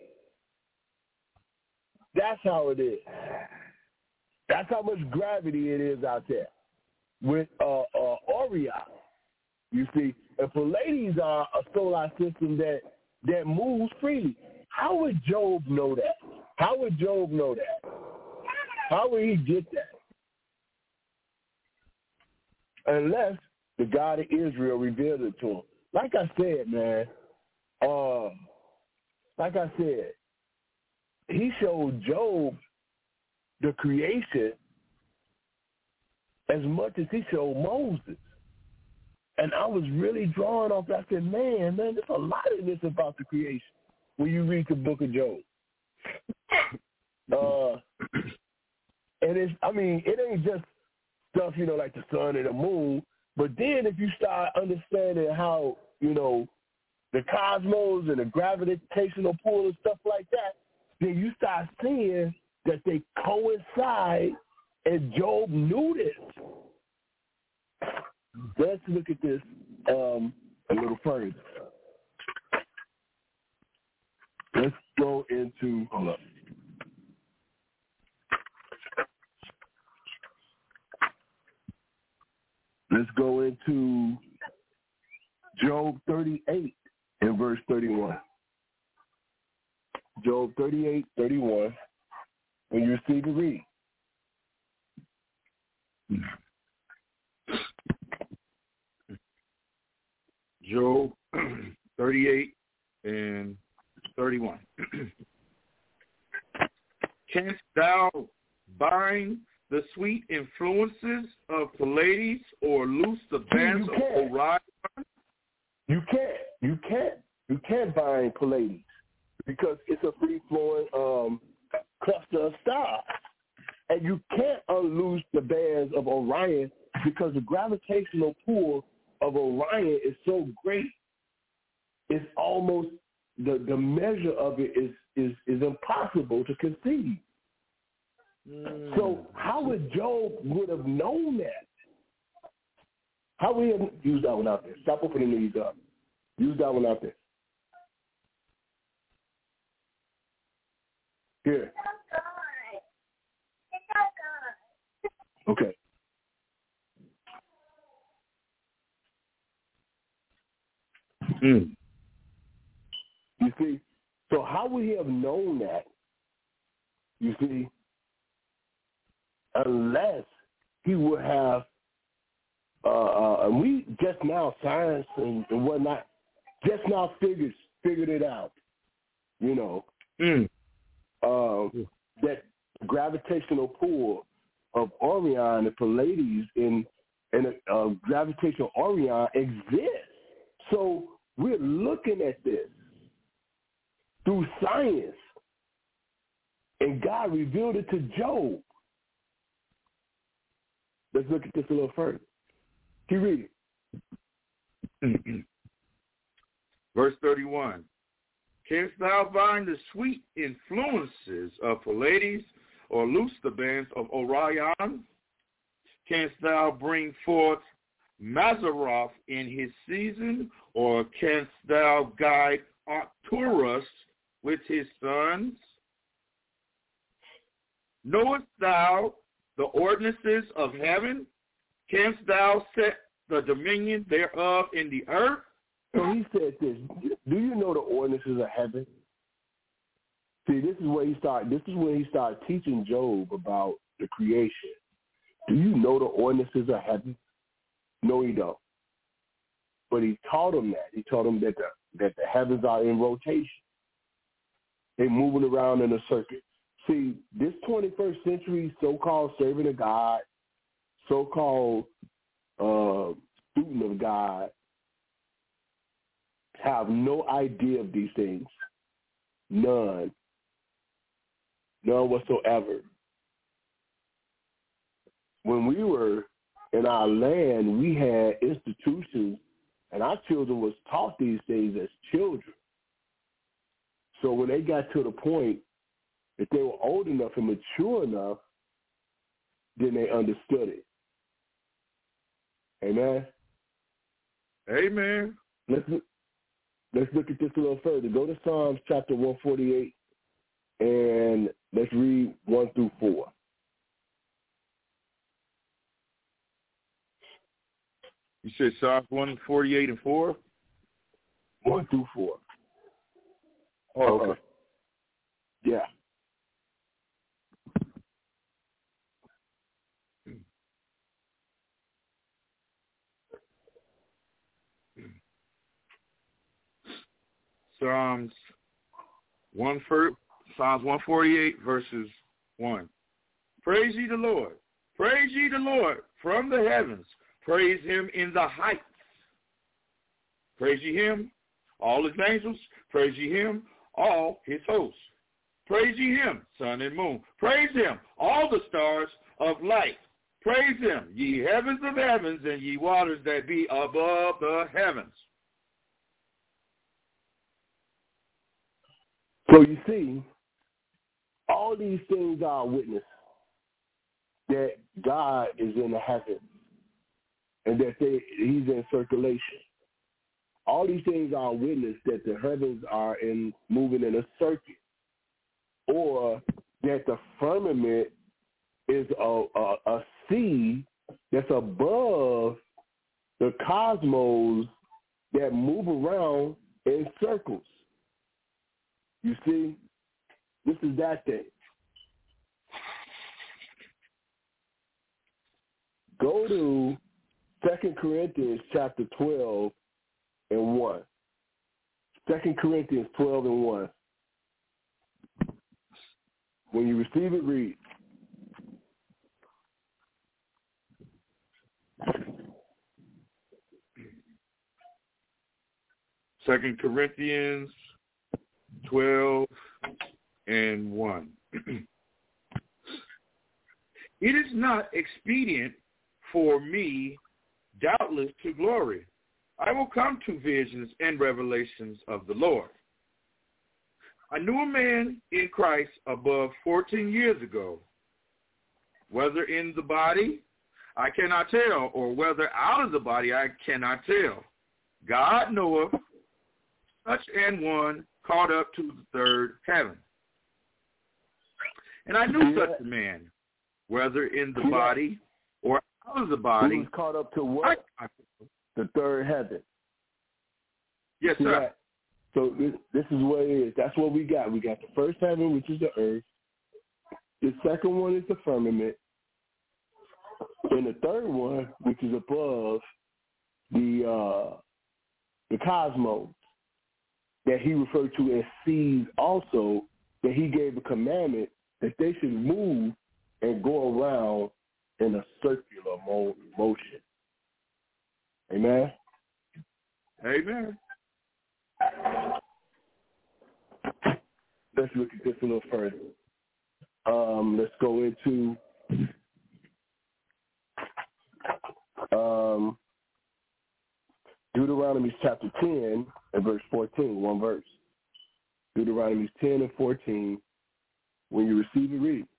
That's how it is. That's how much gravity it is out there with Orion. You see, and Pleiades are a solar system that moves freely. How would Job know that? How would Job know that? How would he get that? Unless the God of Israel revealed it to him. Like I said, man, he showed Job the creation as much as he showed Moses. And I was really drawn off that. I said, man, there's a lot of this about the creation when you read the book of Job. And it ain't just stuff, like the sun and the moon. But then if you start understanding how, the cosmos and the gravitational pull and stuff like that, then you start seeing that they coincide, and Job knew this. Let's look at this a little further. Let's go into, hold up. Let's go into Job 38 and verse 31. Job 38, 31. When you see the read. Job 38 and 31. Canst thou bind the sweet influences of Pleiades or loose the bands of Orion? You can't bind Pleiades because it's a free-flowing cluster of stars. And you can't unloose the bands of Orion because the gravitational pull of Orion is so great. It's almost the measure of it is impossible to conceive. So how would Job would have known that? How would he have used that one out there? Stop opening these up. Use that one out there. Here. Okay. You see, so how would he have known that? You see, unless he would have, and we just now, science and whatnot, just now figured it out. You know, that gravitational pull of Orion and Pleiades and gravitational Orion exists. So we're looking at this through science, and God revealed it to Job. Let's look at this a little further. Keep reading. Verse 31. Canst thou bind the sweet influences of Pleiades or loose the bands of Orion? Canst thou bring forth Mazzaroth in his season, or canst thou guide Arcturus with his sons? Knowest thou the ordinances of heaven? Canst thou set the dominion thereof in the earth? So he said this. Do you know the ordinances of heaven? See, this is where he started. This is when he started teaching Job about the creation. Do you know the ordinances of heaven? No, he don't. But he taught him that. He taught him that the heavens are in rotation. They're moving around in a circuit. See, this 21st century so-called servant of God, so-called student of God, have no idea of these things. None whatsoever. When we were in our land, we had institutions, and our children was taught these things as children. So when they got to the point that they were old enough and mature enough, then they understood it. Amen? Amen. Let's look at this a little further. Go to Psalms chapter 148, and let's read 1 through 4. You said Psalms 148 and 4? 1 through 4. Oh, okay. Yeah. Psalms 148 verses 1. Praise ye the Lord. Praise ye the Lord from the heavens. Praise him in the heights. Praise ye him, all his angels. Praise ye him, all his hosts. Praise ye him, sun and moon. Praise him, all the stars of light. Praise him, ye heavens of heavens, and ye waters that be above the heavens. So you see, all these things are a witness that God is in the heavens and that he's in circulation. all these things are a witness that the heavens are moving in a circuit, or that the firmament is a sea that's above the cosmos that move around in circles. You see, this is that thing. Go to 2 Corinthians chapter 12 and 1. 2 Corinthians 12 and 1. When you receive it, read. Second Corinthians 12 and 1. It is not expedient for me, doubtless, to glory. I will come to visions and revelations of the Lord. I knew a man in Christ above 14 years ago. Whether in the body, I cannot tell, or whether out of the body, I cannot tell. God knoweth, such an one caught up to the third heaven. And I knew such a man, whether in the body or out of the body. He was caught up to what? The third heaven. Yes, sir. That? So this is what it is. That's what we got. We got the first heaven, which is the earth. The second one is the firmament. And the third one, which is above the cosmos, that he referred to as seas also, that he gave a commandment that they should move and go around in a circular motion. Amen? Amen. Let's look at this a little further. Let's go into Deuteronomy chapter 10 and verse 14, one verse. Deuteronomy 10 and 14. When you receive it, read.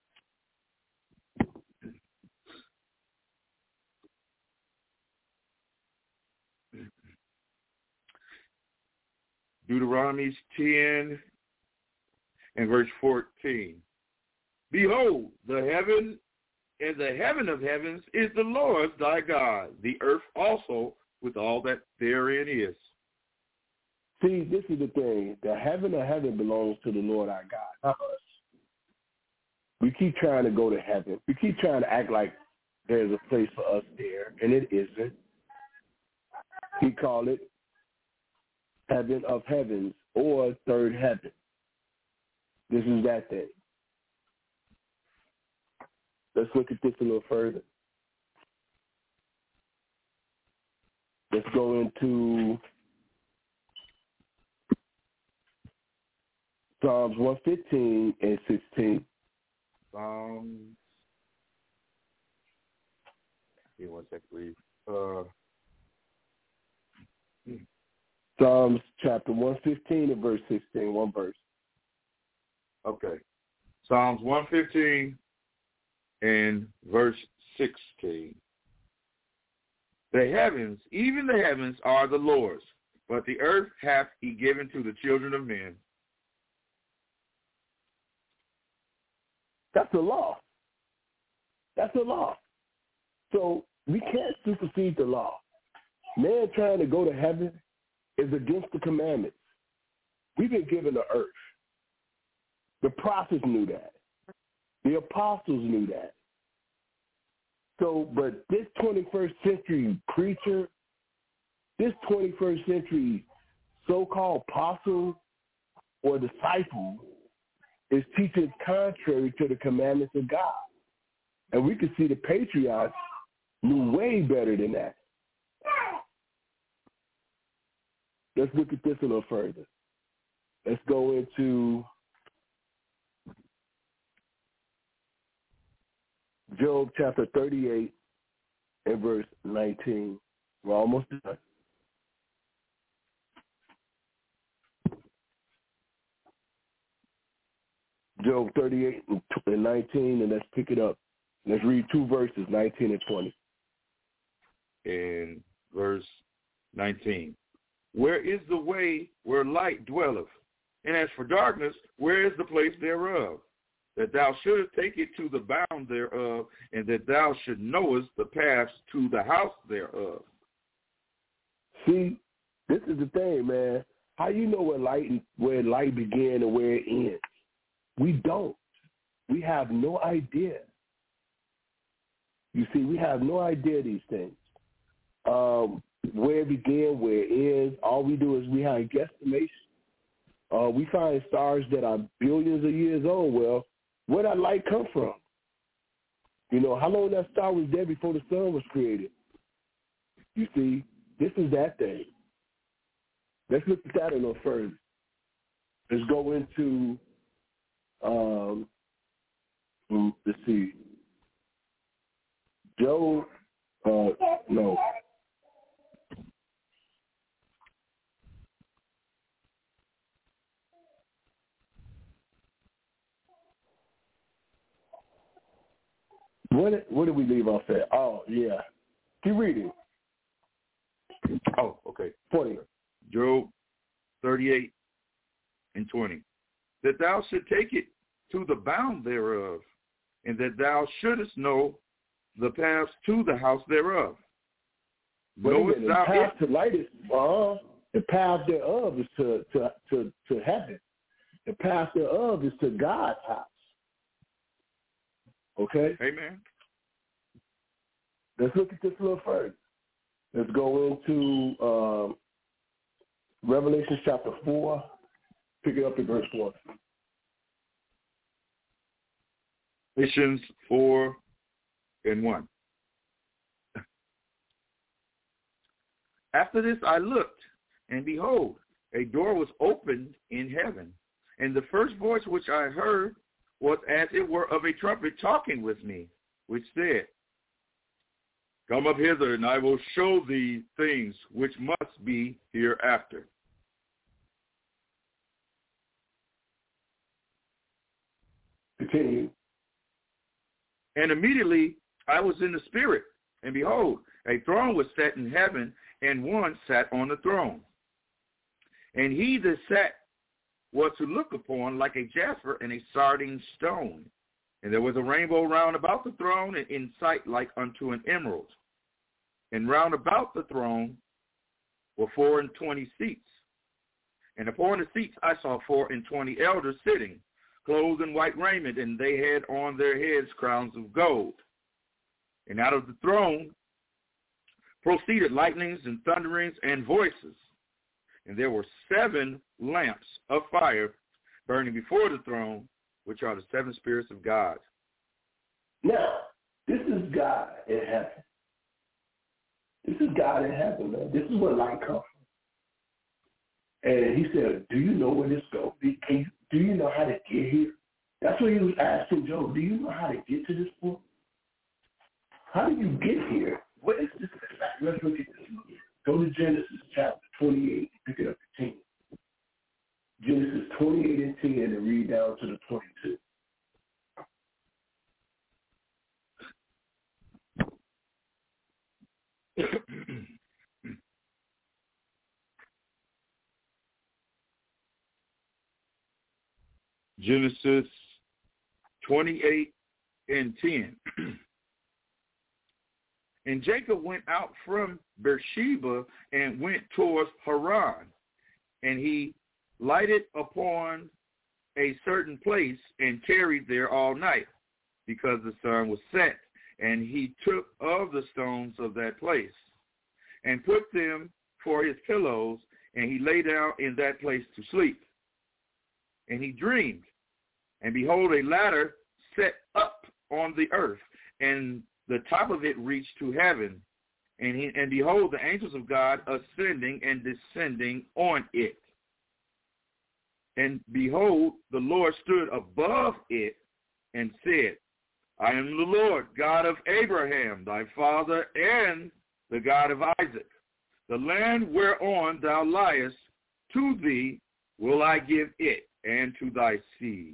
Deuteronomy 10 and verse 14. Behold, the heaven and the heaven of heavens is the Lord thy God, the earth also with all that therein is. See, this is the thing. The heaven of heaven belongs to the Lord our God, not us. We keep trying to go to heaven. We keep trying to act like there's a place for us there, and it isn't. He called it heaven of heavens or third heaven. This is that thing. Let's look at this a little further. Let's go into Psalms 115 and 16. Give me one second, please. Psalms chapter 115 and verse 16, one verse. Okay. Psalms 115 and verse 16. The heavens, even the heavens, are the Lord's, but the earth hath he given to the children of men. That's the law. That's the law. So we can't supersede the law. Man trying to go to heaven is against the commandments. We've been given the earth. The prophets knew that. The apostles knew that. So, but this 21st century preacher, this 21st century so-called apostle or disciple is teaching contrary to the commandments of God. And we can see the patriots knew way better than that. Let's look at this a little further. Let's go into Job chapter 38 and verse 19. We're almost done. Job 38 and 19, and let's pick it up. Let's read two verses, 19 and 20. In verse 19. where is the way where light dwelleth? And as for darkness, where is the place thereof? That thou shouldest take it to the bound thereof, and that thou should knowest the paths to the house thereof. See, this is the thing, man. How you know where light began and where it ends? We don't. We have no idea. You see, we have no idea of these things. Where it began, where it ends. All we do is we have a guesstimation. We find stars that are billions of years old. Well, where that light come from? You know, how long that star was there before the sun was created? You see, this is that thing. Let's look at that a little further. Let's go into, let's see, Job, no. What did we leave off at? Oh, yeah. Keep reading. Oh, okay. 20. Job 38 and 20. That thou should take it to the bound thereof, and that thou shouldest know the paths to the house thereof. Knowest thou path to light is the path thereof is to heaven. The path thereof is to God's house. Okay? Amen. Let's look at this a little further. Let's go into Revelation chapter 4, pick it up at verse 1. Revelations 4 and 1. After this I looked, and behold, a door was opened in heaven, and the first voice which I heard was as it were of a trumpet talking with me, which said, Come up hither, and I will show thee things which must be hereafter. Continue. And immediately I was in the spirit, and behold, a throne was set in heaven, and one sat on the throne. And he that sat was to look upon like a jasper and a sardine stone. And there was a rainbow round about the throne, and in sight like unto an emerald. And round about the throne were 24 seats. And upon the seats I saw 24 elders sitting, clothed in white raiment, and they had on their heads crowns of gold. And out of the throne proceeded lightnings and thunderings and voices. And there were 7 lamps of fire burning before the throne, which are the 7 spirits of God. Now, this is God in heaven. This is God in heaven, man. This is where light comes from. And he said, do you know where this goes? Do you know how to get here? That's what he was asking Job. Do you know how to get to this point? How do you get here? What is this? Let's look at this. Go to Genesis chapter 28, pick it up at 10. Genesis 28 and 10, and read down to the 22. Genesis 28 and 10. And Jacob went out from Beersheba and went towards Haran, and he lighted upon a certain place and tarried there all night, because the sun was set. And he took of the stones of that place and put them for his pillows, and he lay down in that place to sleep. And he dreamed, and behold, a ladder set up on the earth, and the top of it reached to heaven. And behold, the angels of God ascending and descending on it. And behold, the Lord stood above it and said, I am the Lord, God of Abraham, thy father, and the God of Isaac. The land whereon thou liest, to thee will I give it, and to thy seed.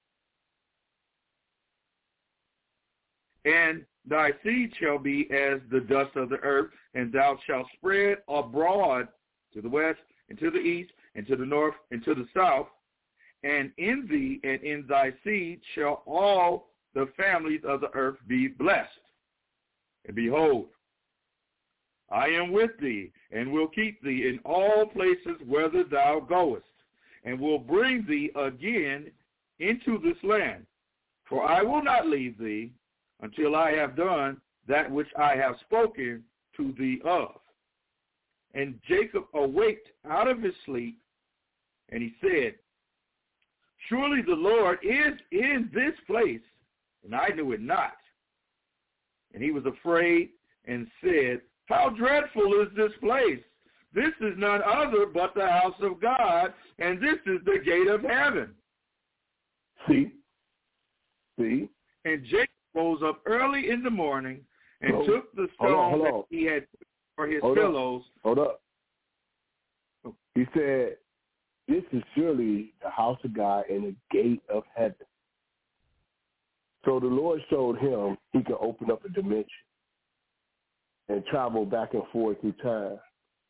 And thy seed shall be as the dust of the earth, and thou shalt spread abroad to the west, and to the east, and to the north, and to the south. And in thee and in thy seed shall all the families of the earth be blessed. And behold, I am with thee, and will keep thee in all places whither thou goest, and will bring thee again into this land. For I will not leave thee until I have done that which I have spoken to thee of. And Jacob awaked out of his sleep, and he said, Surely the Lord is in this place, and I knew it not. And he was afraid and said, How dreadful is this place! This is none other but the house of God, and this is the gate of heaven. See? And Jacob rose up early in the morning and took the stone that he had for his pillows. Hold up. He said, this is surely the house of God and the gate of heaven. So the Lord showed him he could open up a dimension and travel back and forth through time.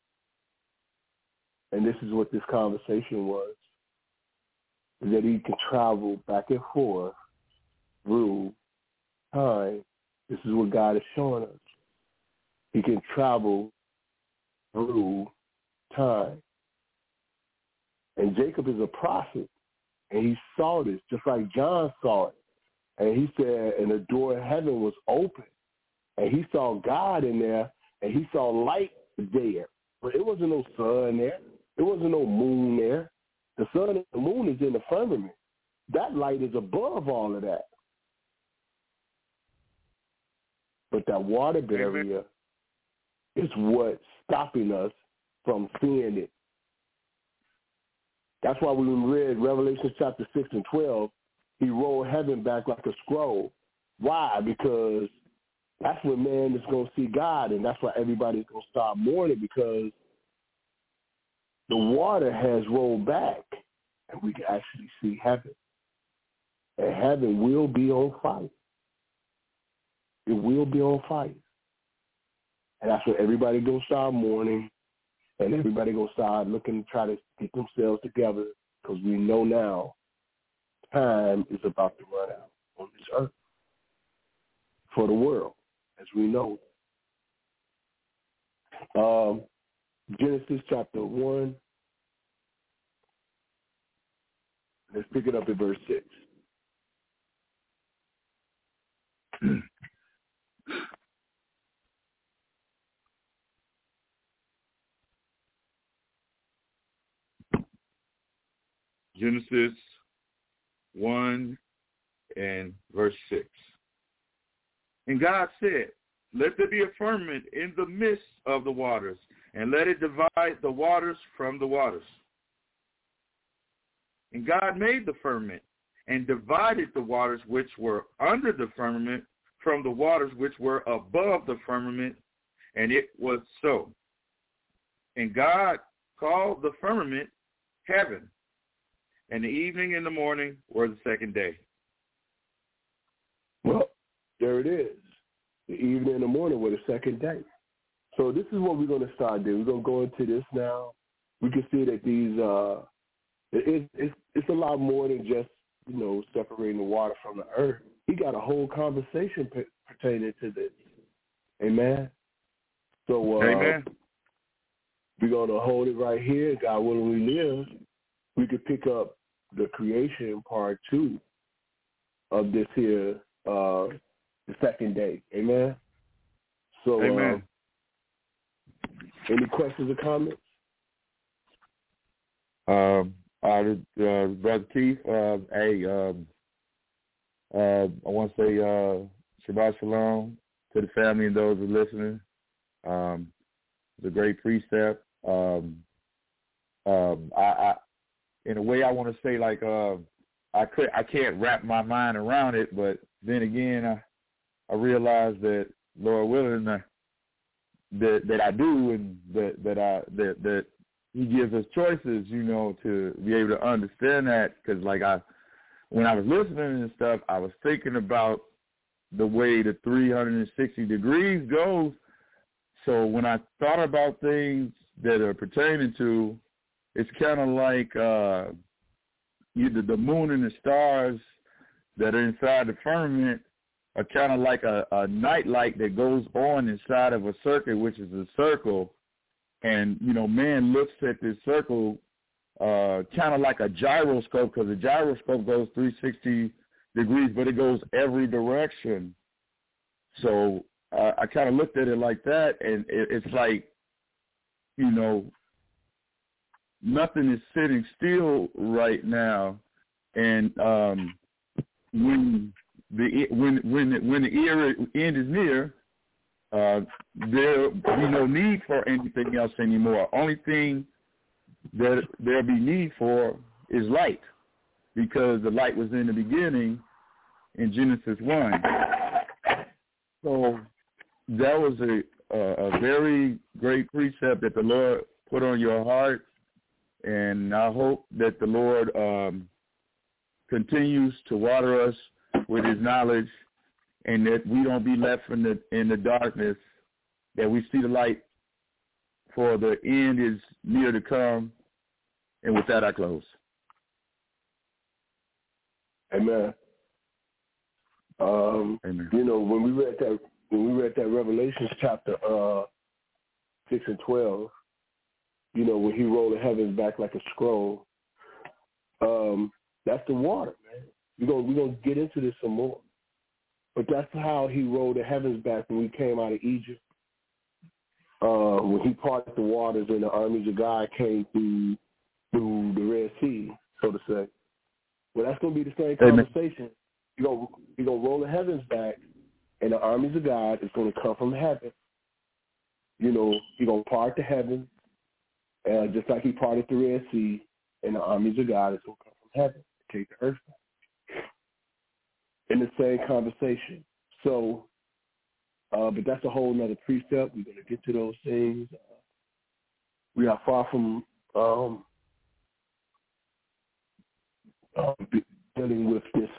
And this is what this conversation was, that he could travel back and forth through time. This is what God is showing us. He can travel through time. And Jacob is a prophet, and he saw this, just like John saw it. And he said, and the door of heaven was open. And he saw God in there, and he saw light there. But it wasn't no sun there. There wasn't no moon there. The sun and the moon is in the firmament. That light is above all of that. But that water barrier is what's stopping us from seeing it. That's why when we read Revelation chapter 6 and 12, he rolled heaven back like a scroll. Why? Because that's when man is going to see God, and that's why everybody's going to start mourning, because the water has rolled back, and we can actually see heaven. And heaven will be on fire. It will be on fire. And that's when everybody going to start mourning, and everybody going to start looking to try to get themselves together, because we know now time is about to run out on this earth for the world, as we know. Genesis chapter 1. Let's pick it up at verse 6. Genesis 1 and verse 6. And God said, Let there be a firmament in the midst of the waters, and let it divide the waters from the waters. And God made the firmament, and divided the waters which were under the firmament from the waters which were above the firmament, and it was so. And God called the firmament heaven, and the evening and the morning were the second day. Well, there it is. The evening and the morning were the second day. So this is what we're going to start doing. We're going to go into this now. We can see that these, it's a lot more than just, separating the water from the earth. He got a whole conversation pertaining to this. Amen? So Amen. We're going to hold it right here. God willing we live. We could pick up the creation part 2 of this here, the second day. Amen? So, Amen. Any questions or comments? Brother Keith, I want to say Shabbat Shalom to the family and those who are listening. It's a great precept. I in a way, I want to say I can't wrap my mind around it, but then again, I realize that Lord willing that I do, and that He gives us choices, to be able to understand that. Because when I was listening and stuff, I was thinking about the way the 360 degrees goes. So when I thought about things that are pertaining to, it's kind of like either the moon and the stars that are inside the firmament are kind of like a night light that goes on inside of a circuit, which is a circle. And, man looks at this circle kind of like a gyroscope, because a gyroscope goes 360 degrees, but it goes every direction. So I kind of looked at it like that, and it's like, nothing is sitting still right now. And when the end is near, there'll be no need for anything else anymore. Only thing that there'll be need for is light, because the light was in the beginning in Genesis 1. So that was a very great precept that the Lord put on your heart, and I hope that the Lord continues to water us with his knowledge, and that we don't be left in the darkness, that we see the light, for the end is near to come. And with that, I close. Amen. Amen. When we read that Revelations chapter 6 and 12, when he rolled the heavens back like a scroll, that's the water, man. We're gonna get into this some more. But that's how he rolled the heavens back when we came out of Egypt. When he parted the waters and the armies of God came through the Red Sea, so to say. Well, that's going to be the same conversation. You're going to roll the heavens back, and the armies of God is going to come from heaven. You're going to part the heavens, just like he parted the Red Sea, and the armies of God is going to come from heaven to take the earth back. In the same conversation. So, but that's a whole nother precept. We're going to get to those things. We are far from dealing with this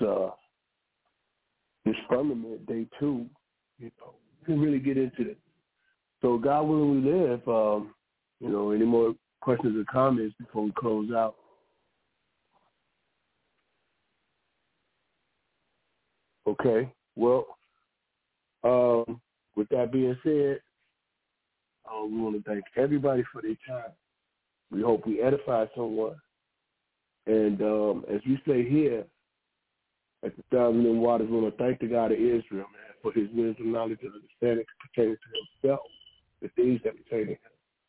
firmament day 2. We can really get into it. So, God willing, we live. Any more questions or comments before we close out? Okay. Well, with that being said, we want to thank everybody for their time. We hope we edify someone. And as we say here at the Thousand and Waters, we want to thank the God of Israel, man, for his wisdom, knowledge, and understanding pertaining to himself, the things that pertain to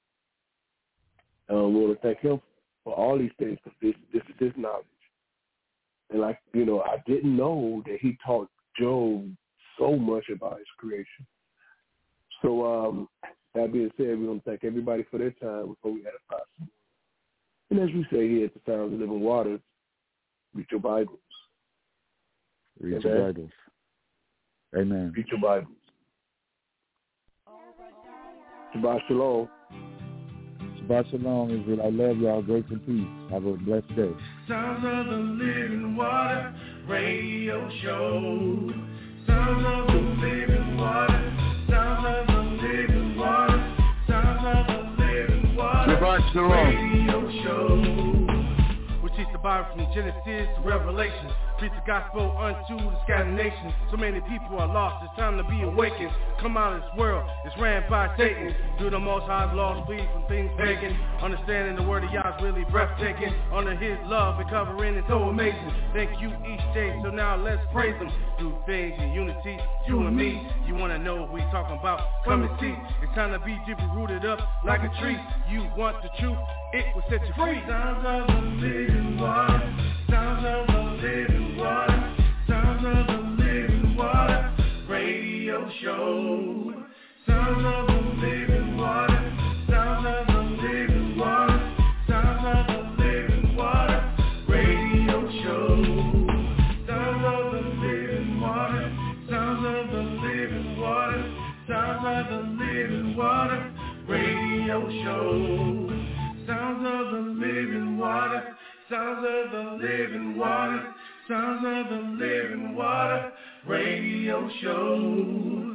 him. We want to thank him for all these things, because this is his knowledge. And I didn't know that he taught Job so much about his creation. So that being said, we want to thank everybody for their time before we edify someone. And as we say here at the Sounds of Living Waters, read your Bibles. Read your Bibles. Amen. Read your Bibles. Shabbat Shalom. Shabbat Shalom, Israel. I love y'all. Grace and peace. Have a blessed day. Sounds of the Living Water Radio Show. Sounds of the Living Water. Sounds of the Living Water. Sounds of the Living Water. Shabbat Shalom. Radio Show. We teach the Bible from Genesis to Revelation. Preach the gospel unto the scattered nations. So many people are lost, it's time to be awakened. Come out of this world, it's ran by Satan. Do the Most High's laws, flee from things pagan. Understanding the word of Yah is really breathtaking. Under his love and covering is so amazing. Thank you each day, so now let's praise him. Do things in unity, you and me. You wanna know what we talking about? Come and see. It's time to be deeply rooted up like a tree. You want the truth, it will set you free. Sounds of the living water. Sounds of the living water. Sounds of the living water. Radio show. Sounds of the living water. Sounds of the living water. Sounds of the living water. Radio show. Sounds of the living water. Sounds of the living water. Sounds of the living water. Radio show. Sounds of the living water. Sounds of the living water. Sounds of the living water. Radio show.